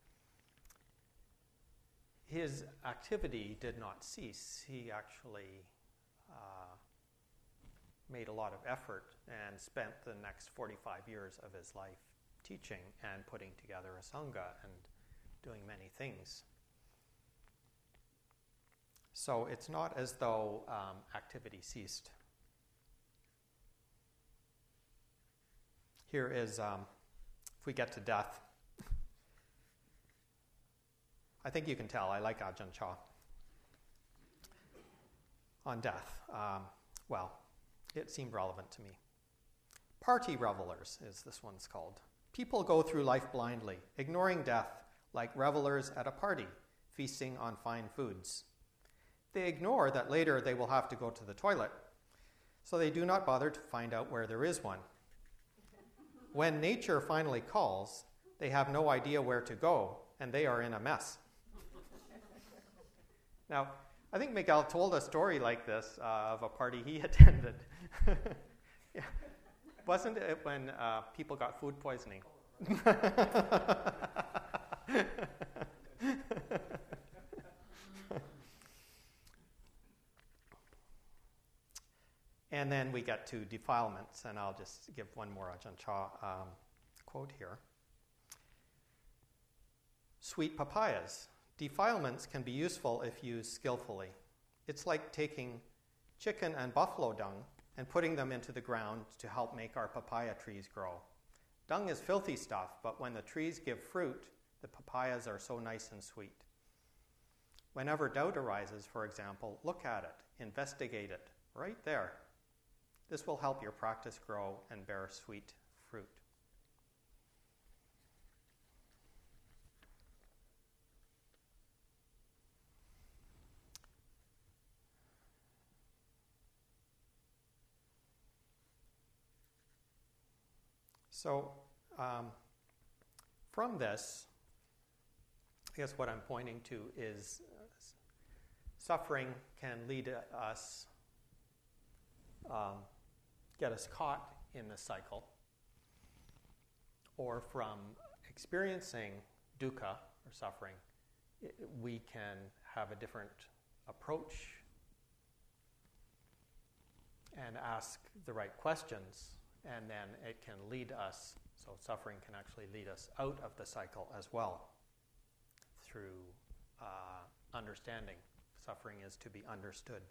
A: His activity did not cease. He actually uh, made a lot of effort and spent the next forty-five years of his life teaching and putting together a sangha and doing many things. So it's not as though um, activity ceased. Here is, um, if we get to death, I think you can tell I like Ajahn Chah. On death, um, well, it seemed relevant to me. Party revelers is this one's called. People go through life blindly, ignoring death like revelers at a party, feasting on fine foods. They ignore that later they will have to go to the toilet, so they do not bother to find out where there is one. When nature finally calls, they have no idea where to go, and they are in a mess. Now, I think Miguel told a story like this uh, of a party he attended. Yeah. Wasn't it when uh, people got food poisoning? And then we get to defilements, and I'll just give one more Ajahn Chah um, quote here. Sweet papayas. Defilements can be useful if used skillfully. It's like taking chicken and buffalo dung and putting them into the ground to help make our papaya trees grow. Dung is filthy stuff, but when the trees give fruit, the papayas are so nice and sweet. Whenever doubt arises, for example, look at it, investigate it, right there. This will help your practice grow and bear sweet fruit. So, um, from this, I guess what I'm pointing to is uh, suffering can lead us, um, get us caught in the cycle, or from experiencing dukkha, or suffering, it, we can have a different approach and ask the right questions. And then it can lead us, so suffering can actually lead us out of the cycle as well through uh, understanding. Suffering is to be understood.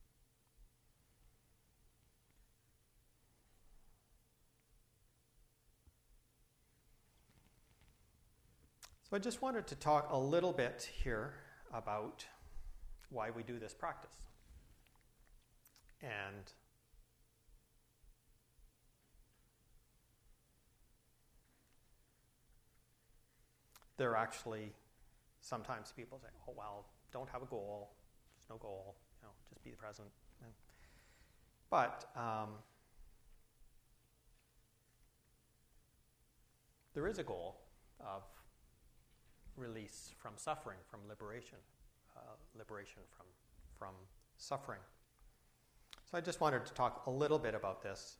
A: So I just wanted to talk a little bit here about why we do this practice. And there are actually sometimes people say, oh, well, don't have a goal. There's no goal. You know, just be the present. But um, there is a goal of release from suffering, from liberation, uh, liberation from, from suffering. So I just wanted to talk a little bit about this.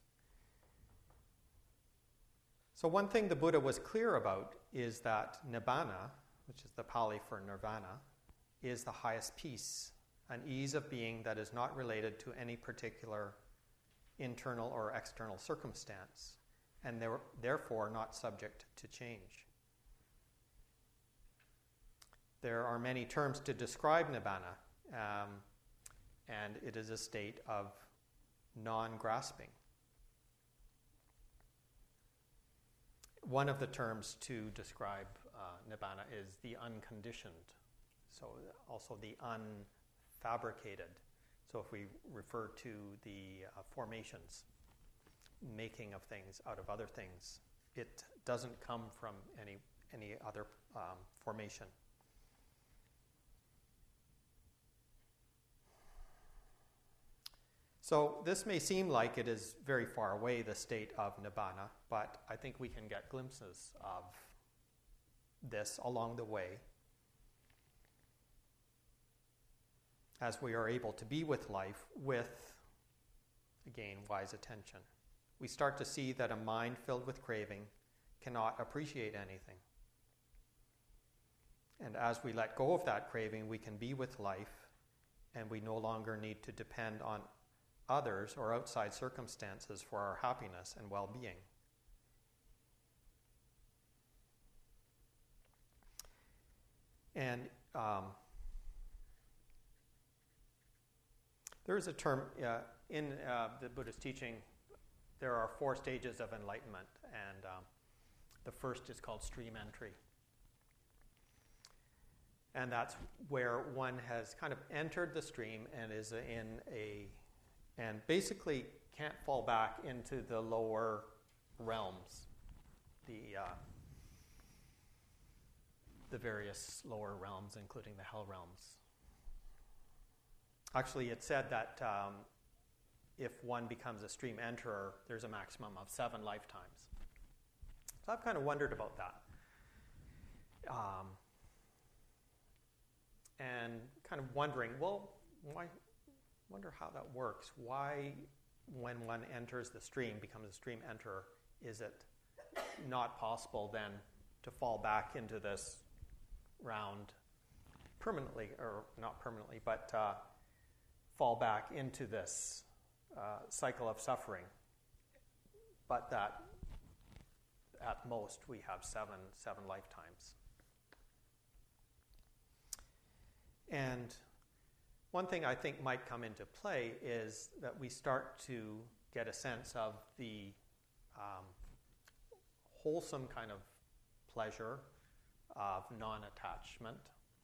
A: So one thing the Buddha was clear about is that nibbana, which is the Pali for nirvana, is the highest peace, an ease of being that is not related to any particular internal or external circumstance, and there, therefore not subject to change. There are many terms to describe nibbana, um, and it is a state of non-grasping. One of the terms to describe uh, nibbana is the unconditioned, so also the unfabricated. So if we refer to the uh, formations, making of things out of other things, it doesn't come from any any other um, formation. So this may seem like it is very far away, the state of nibbana, but I think we can get glimpses of this along the way as we are able to be with life with, again, wise attention. We start to see that a mind filled with craving cannot appreciate anything. And as we let go of that craving, we can be with life, and we no longer need to depend on others or outside circumstances for our happiness and well-being. And um, there is a term uh, in uh, the Buddhist teaching. There are four stages of enlightenment, and um, the first is called stream entry. And that's where one has kind of entered the stream and is in a and basically can't fall back into the lower realms, the uh, the various lower realms, including the hell realms. Actually, it's said that um, if one becomes a stream enterer, there's a maximum of seven lifetimes. So I've kind of wondered about that. Um, and kind of wondering, well, why... wonder how that works. Why, when one enters the stream, becomes a stream enterer, is it not possible then to fall back into this round permanently, or not permanently, but uh, fall back into this uh, cycle of suffering? But that at most we have seven, seven lifetimes. And one thing I think might come into play is that we start to get a sense of the um, wholesome kind of pleasure of non-attachment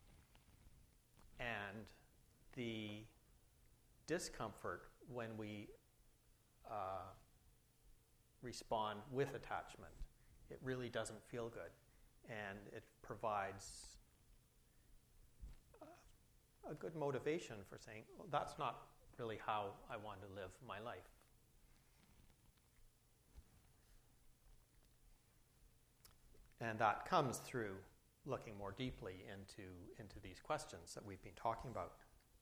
A: and the discomfort when we uh, respond with attachment. It really doesn't feel good, and it provides a good motivation for saying, well, that's not really how I want to live my life. And that comes through looking more deeply into, into these questions that we've been talking about.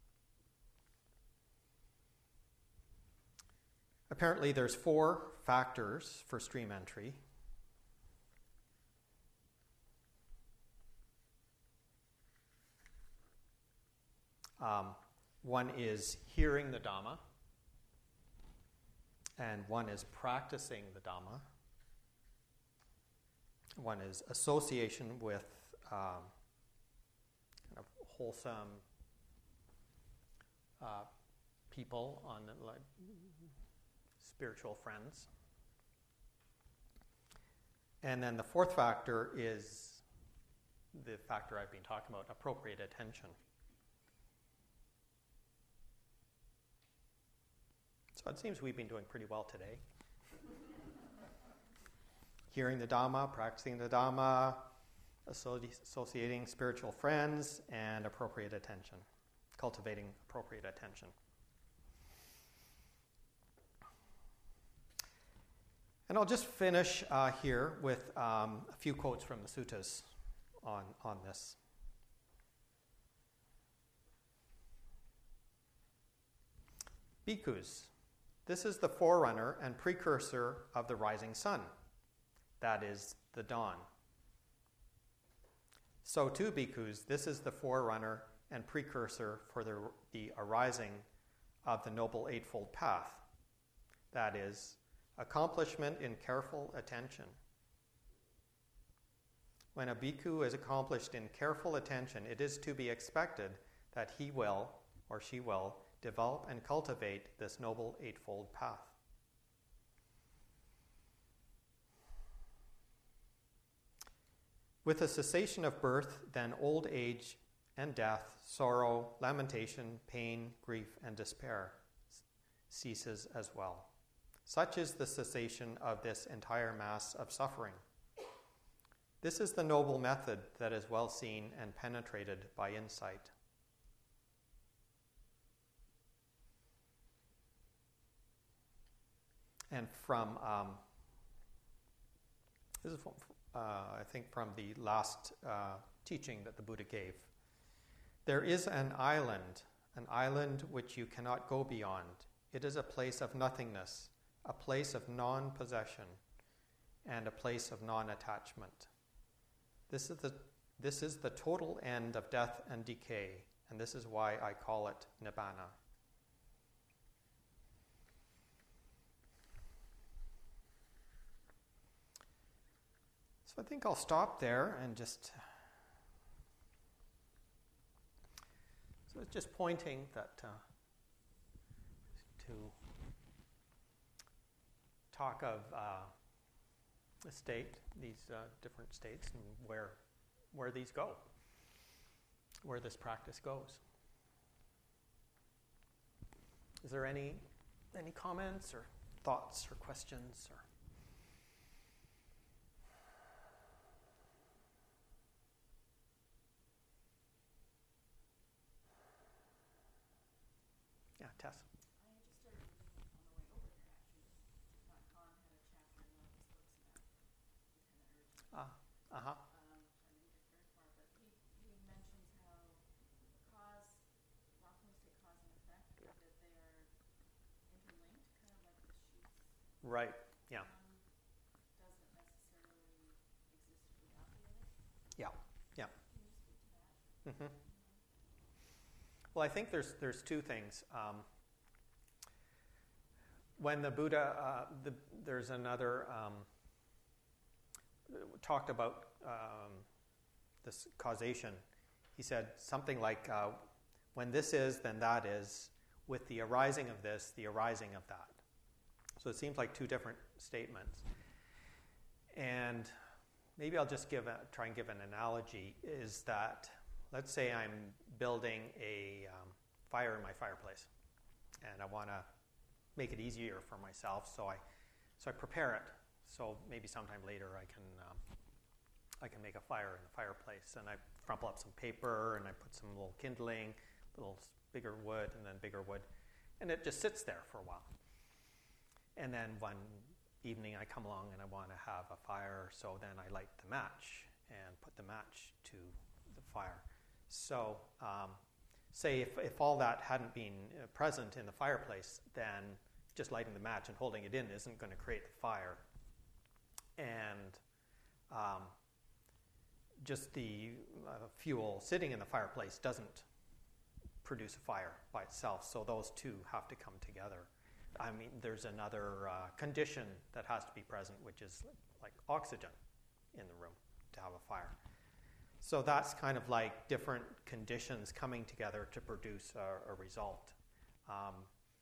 A: Apparently there's four factors for stream entry. Um, one is hearing the Dhamma, and one is practicing the Dhamma. One is association with um, kind of wholesome uh, people, on like spiritual friends. And then the fourth factor is the factor I've been talking about, appropriate attention. So it seems we've been doing pretty well today. Hearing the Dhamma, practicing the Dhamma, associating spiritual friends, and appropriate attention, cultivating appropriate attention. And I'll just finish uh, here with um, a few quotes from the suttas on, on this. Bhikkhus, this is the forerunner and precursor of the rising sun, that is, the dawn. So too, bhikkhus, this is the forerunner and precursor for the, the arising of the Noble Eightfold Path. That is, accomplishment in careful attention. When a bhikkhu is accomplished in careful attention, it is to be expected that he will, or she will, develop and cultivate this Noble Eightfold Path. With the cessation of birth, then old age and death, sorrow, lamentation, pain, grief, and despair ceases as well. Such is the cessation of this entire mass of suffering. This is the noble method that is well seen and penetrated by insight. And from, um, this is from, uh, I think from the last uh, teaching that the Buddha gave. There is an island, an island which you cannot go beyond. It is a place of nothingness, a place of non-possession, and a place of non-attachment. This is the this is the total end of death and decay, and this is why I call it Nibbana. So I think I'll stop there and just so it's just pointing that uh, to talk of uh, the state, these uh, different states, and where where these go, where this practice goes. Is there any any comments or thoughts or questions or? Yeah, Tess.
B: I had just started reading on the way over here, actually. Matt Kahn had a chapter in one of his books about the ten urges.
A: Ah, uh-huh.
B: Um, I didn't get very far, but he, he mentions how cause, often we say cause and effect, but that they are interlinked, kind of like the sheets.
A: Right, yeah.
B: One doesn't necessarily exist without the other.
A: Yeah, yeah.
B: Can you speak to that?
A: Mm-hmm. Well, I think there's there's two things. Um, when the Buddha, uh, the, there's another um, talked about um, this causation. He said something like, uh, "When this is, then that is. With the arising of this, the arising of that." So it seems like two different statements. And maybe I'll just give a, try and give an analogy. Is that, let's say I'm building a um, fire in my fireplace, and I want to make it easier for myself, so I so I prepare it. So maybe sometime later I can um, I can make a fire in the fireplace, and I crumple up some paper, and I put some little kindling, little bigger wood, and then bigger wood, and it just sits there for a while. And then one evening I come along and I want to have a fire, so then I light the match and put the match to the fire. So, um, say if, if all that hadn't been uh, present in the fireplace, then just lighting the match and holding it in isn't going to create the fire. And um, just the uh, fuel sitting in the fireplace doesn't produce a fire by itself. So those two have to come together. I mean, there's another uh, condition that has to be present, which is like oxygen in the room to have a fire. So that's kind of like different conditions coming together to produce a, a result. Um,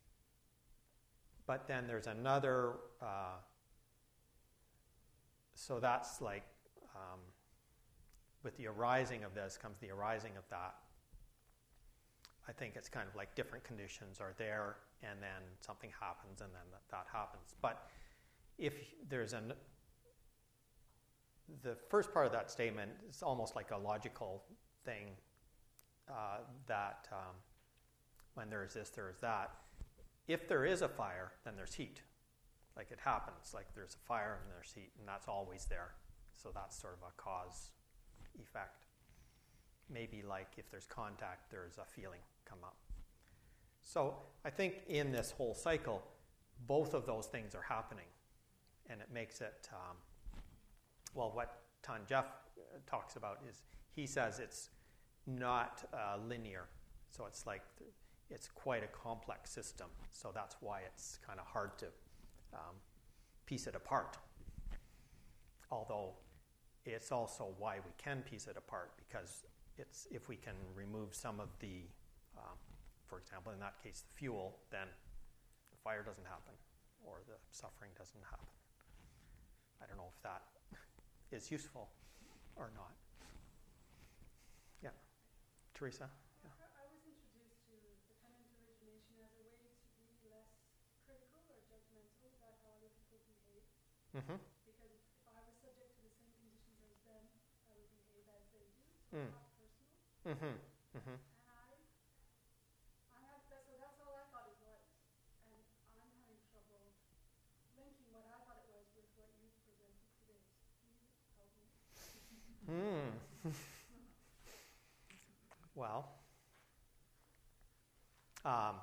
A: but then there's another, uh, so that's like, um, with the arising of this comes the arising of that. I think it's kind of like different conditions are there, and then something happens, and then that, that happens. But if there's an the first part of that statement is almost like a logical thing uh, that um, when there's this, there's that. If there is a fire, then there's heat. Like it happens, like there's a fire and there's heat, and that's always there. So that's sort of a cause effect. Maybe like if there's contact, there's a feeling come up. So I think in this whole cycle, both of those things are happening, and it makes it um, well, what Tan Jeff talks about is he says it's not uh, linear. So it's like th- it's quite a complex system. So that's why it's kind of hard to um, piece it apart. Although it's also why we can piece it apart, because it's if we can remove some of the, um, for example, in that case, the fuel, then the fire doesn't happen or the suffering doesn't happen. I don't know if that is useful or not. Yeah. Teresa? Yeah.
E: I was introduced to dependent origination as a way to be less critical or judgmental about how other people behave.
A: Mm-hmm.
E: Because if, if I was subject to the same conditions as them, I would behave as they do. So
A: Mm.
E: it's not personal.
A: Mm-hmm. Mm-hmm.
E: And I, I have that, so that's all I thought it was. And I'm having trouble linking what I thought it was with what you presented today. Can you help me?
A: Hmm. Well, um,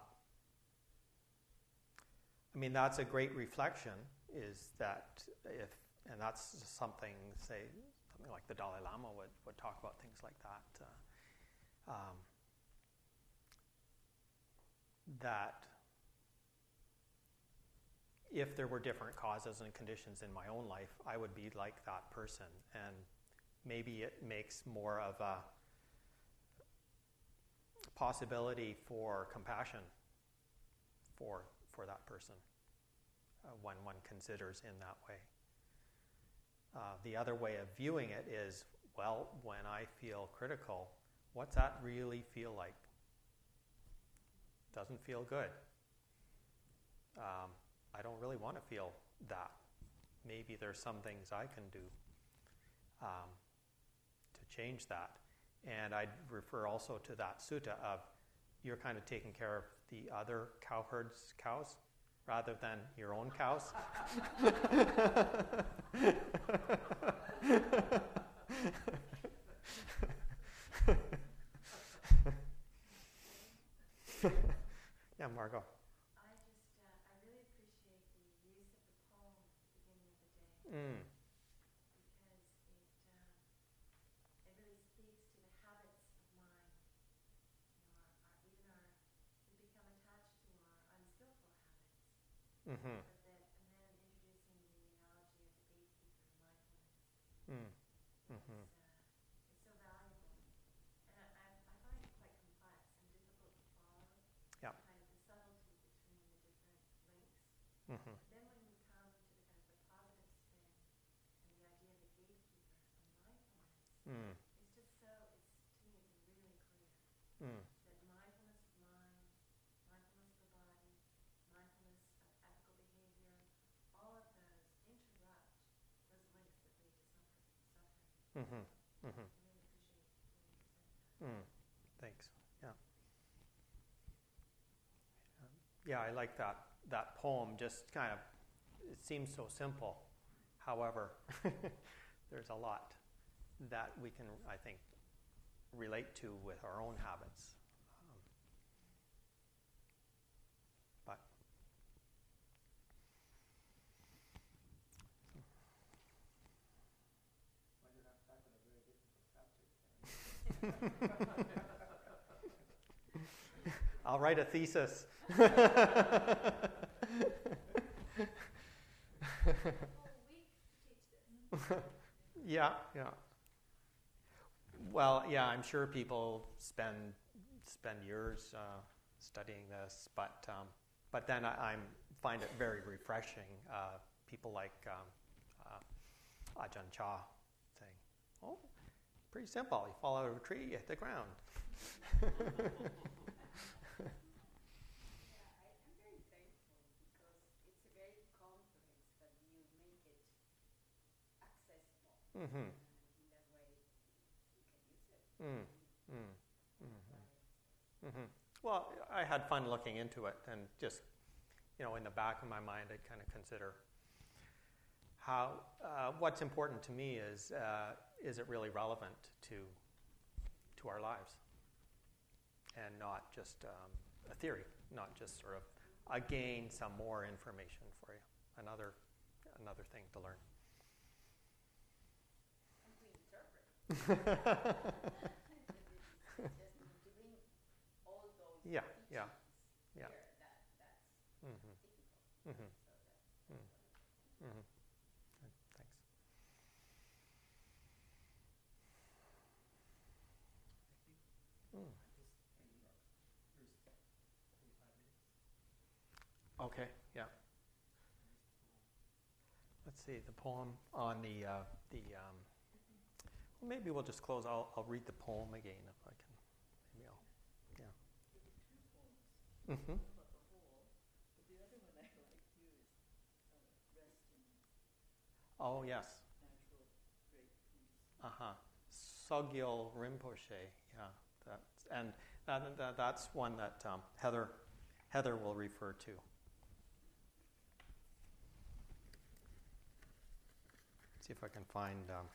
A: I mean, that's a great reflection, is that if, and that's something, say, something like the Dalai Lama would, would talk about things like that, uh, um, that if there were different causes and conditions in my own life, I would be like that person, and maybe it makes more of a possibility for compassion for for that person uh, when one considers in that way. Uh, the other way of viewing it is, well, when I feel critical, what's that really feel like? Doesn't feel good. Um, I don't really want to feel that. Maybe there's some things I can do um, to change that. And I'd refer also to that sutta of you're kind of taking care of the other cowherd's cows rather than your own cows. Yeah, Margot.
B: I just, uh, I really appreciate the use of the poem at the beginning of the day.
A: Mm.
B: Because it, uh, it really speaks to the habits of mind. You know, our, our, even our, we become attached to our unskillful habits.
A: Mm-hmm.
B: But that, and then introducing the analogy of the gatekeeper and mindfulness.
A: Mm. Mm-hmm.
B: It's, uh, it's so valuable. And I, I, I find it quite complex and difficult to follow.
A: Yeah.
B: Kind of the subtlety between the different links.
A: Mm-hmm.
B: Then when we come to the kind of the positive spin and the idea of the gatekeeper and mindfulness,
A: Mm.
B: it's just so, it's, to me, it's really clear
A: Mm.
B: that mindfulness of mind, mindfulness of the body, mindfulness of ethical behavior, all of those interrupt those links that lead to suffering. suffering.
A: Mm-hmm. Mm-hmm.
B: I really appreciate the way you said that.
A: Mm. Thanks. Yeah. Yeah, I like that that poem. Just kind of, it seems so simple. However, there's a lot that we can, I think, relate to with our own habits. Um, but
D: Well, you're not tackling a very difficult subject.
A: I'll write a thesis.
C: Whole week to teach this.
A: Yeah, yeah. Well, yeah, I'm sure people spend spend years uh, studying this, but um, but then I I'm, find it very refreshing. Uh, people like um, uh, Ajahn Chah saying, "Oh, pretty simple. You fall out of a tree, you hit the ground."
F: Yeah, I, I'm very thankful because it's a very complex, but you make it accessible.
A: Mm-hmm.
F: And in that way, you can use it.
A: Mm. Mm. Mm-hmm. Mm-hmm. Well, I had fun looking into it, and just, you know, in the back of my mind, I'd kind of consider how uh, what's important to me is uh, is it really relevant to to our lives, and not just um, a theory, not just sort of I gain some more information for you, another another thing to learn.
F: And to interpret. just to bring all those
A: Yeah,
F: teachings
A: yeah, yeah.
F: here, that, that's
A: Mm-hmm.
F: difficult.
A: Mm-hmm.
F: So that's,
A: Mm.
F: that's what
A: Mm-hmm. Thanks. Mm. Okay, yeah. Let's see, the poem on the, uh, the um, well, maybe we'll just close. I'll, I'll read the poem again if I can. Maybe I'll, yeah. Mm-hmm. Oh, yes. Uh-huh. Sogyal Rinpoche, yeah. That's, and that, that, that's one that um, Heather, Heather will refer to. See if I can find... Um,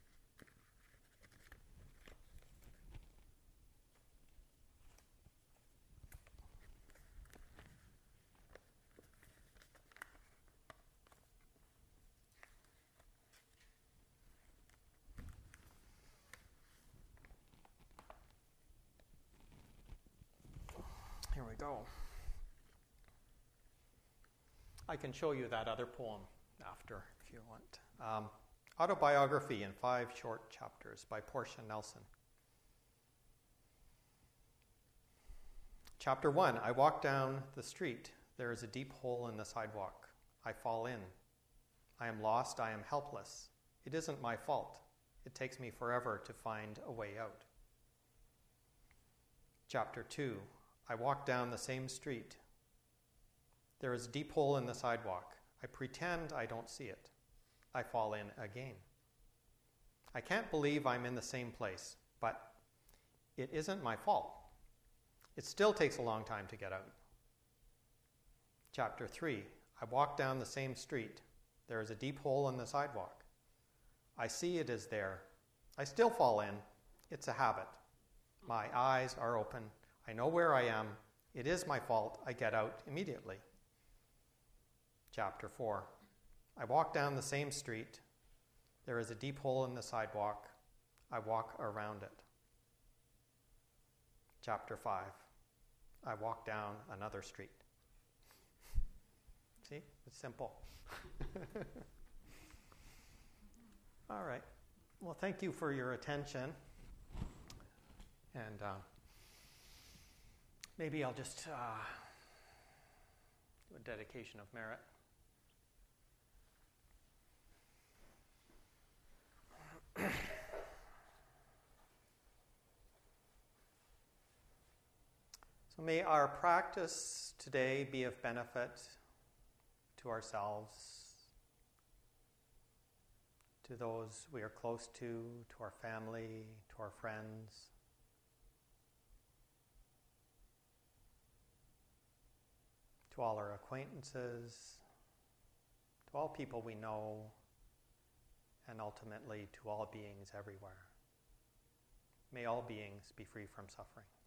A: Here we go. I can show you that other poem after if you want. Um, Autobiography in Five Short Chapters by Portia Nelson. Chapter one. I walk down the street. There is a deep hole in the sidewalk. I fall in. I am lost. I am helpless. It isn't my fault. It takes me forever to find a way out. Chapter two. I walk down the same street. There is a deep hole in the sidewalk. I pretend I don't see it. I fall in again. I can't believe I'm in the same place, but it isn't my fault. It still takes a long time to get out. Chapter three. I walk down the same street. There is a deep hole in the sidewalk. I see it is there. I still fall in. It's a habit. My eyes are open. I know where I am. It is my fault. I get out immediately. Chapter four. I walk down the same street. There is a deep hole in the sidewalk. I walk around it. Chapter five. I walk down another street. See? It's simple. All right. Well, thank you for your attention. And uh, maybe I'll just uh, do a dedication of merit. So may our practice today be of benefit to ourselves, to those we are close to, to our family, to our friends. To all our acquaintances, to all people we know, and ultimately to all beings everywhere. May all beings be free from suffering.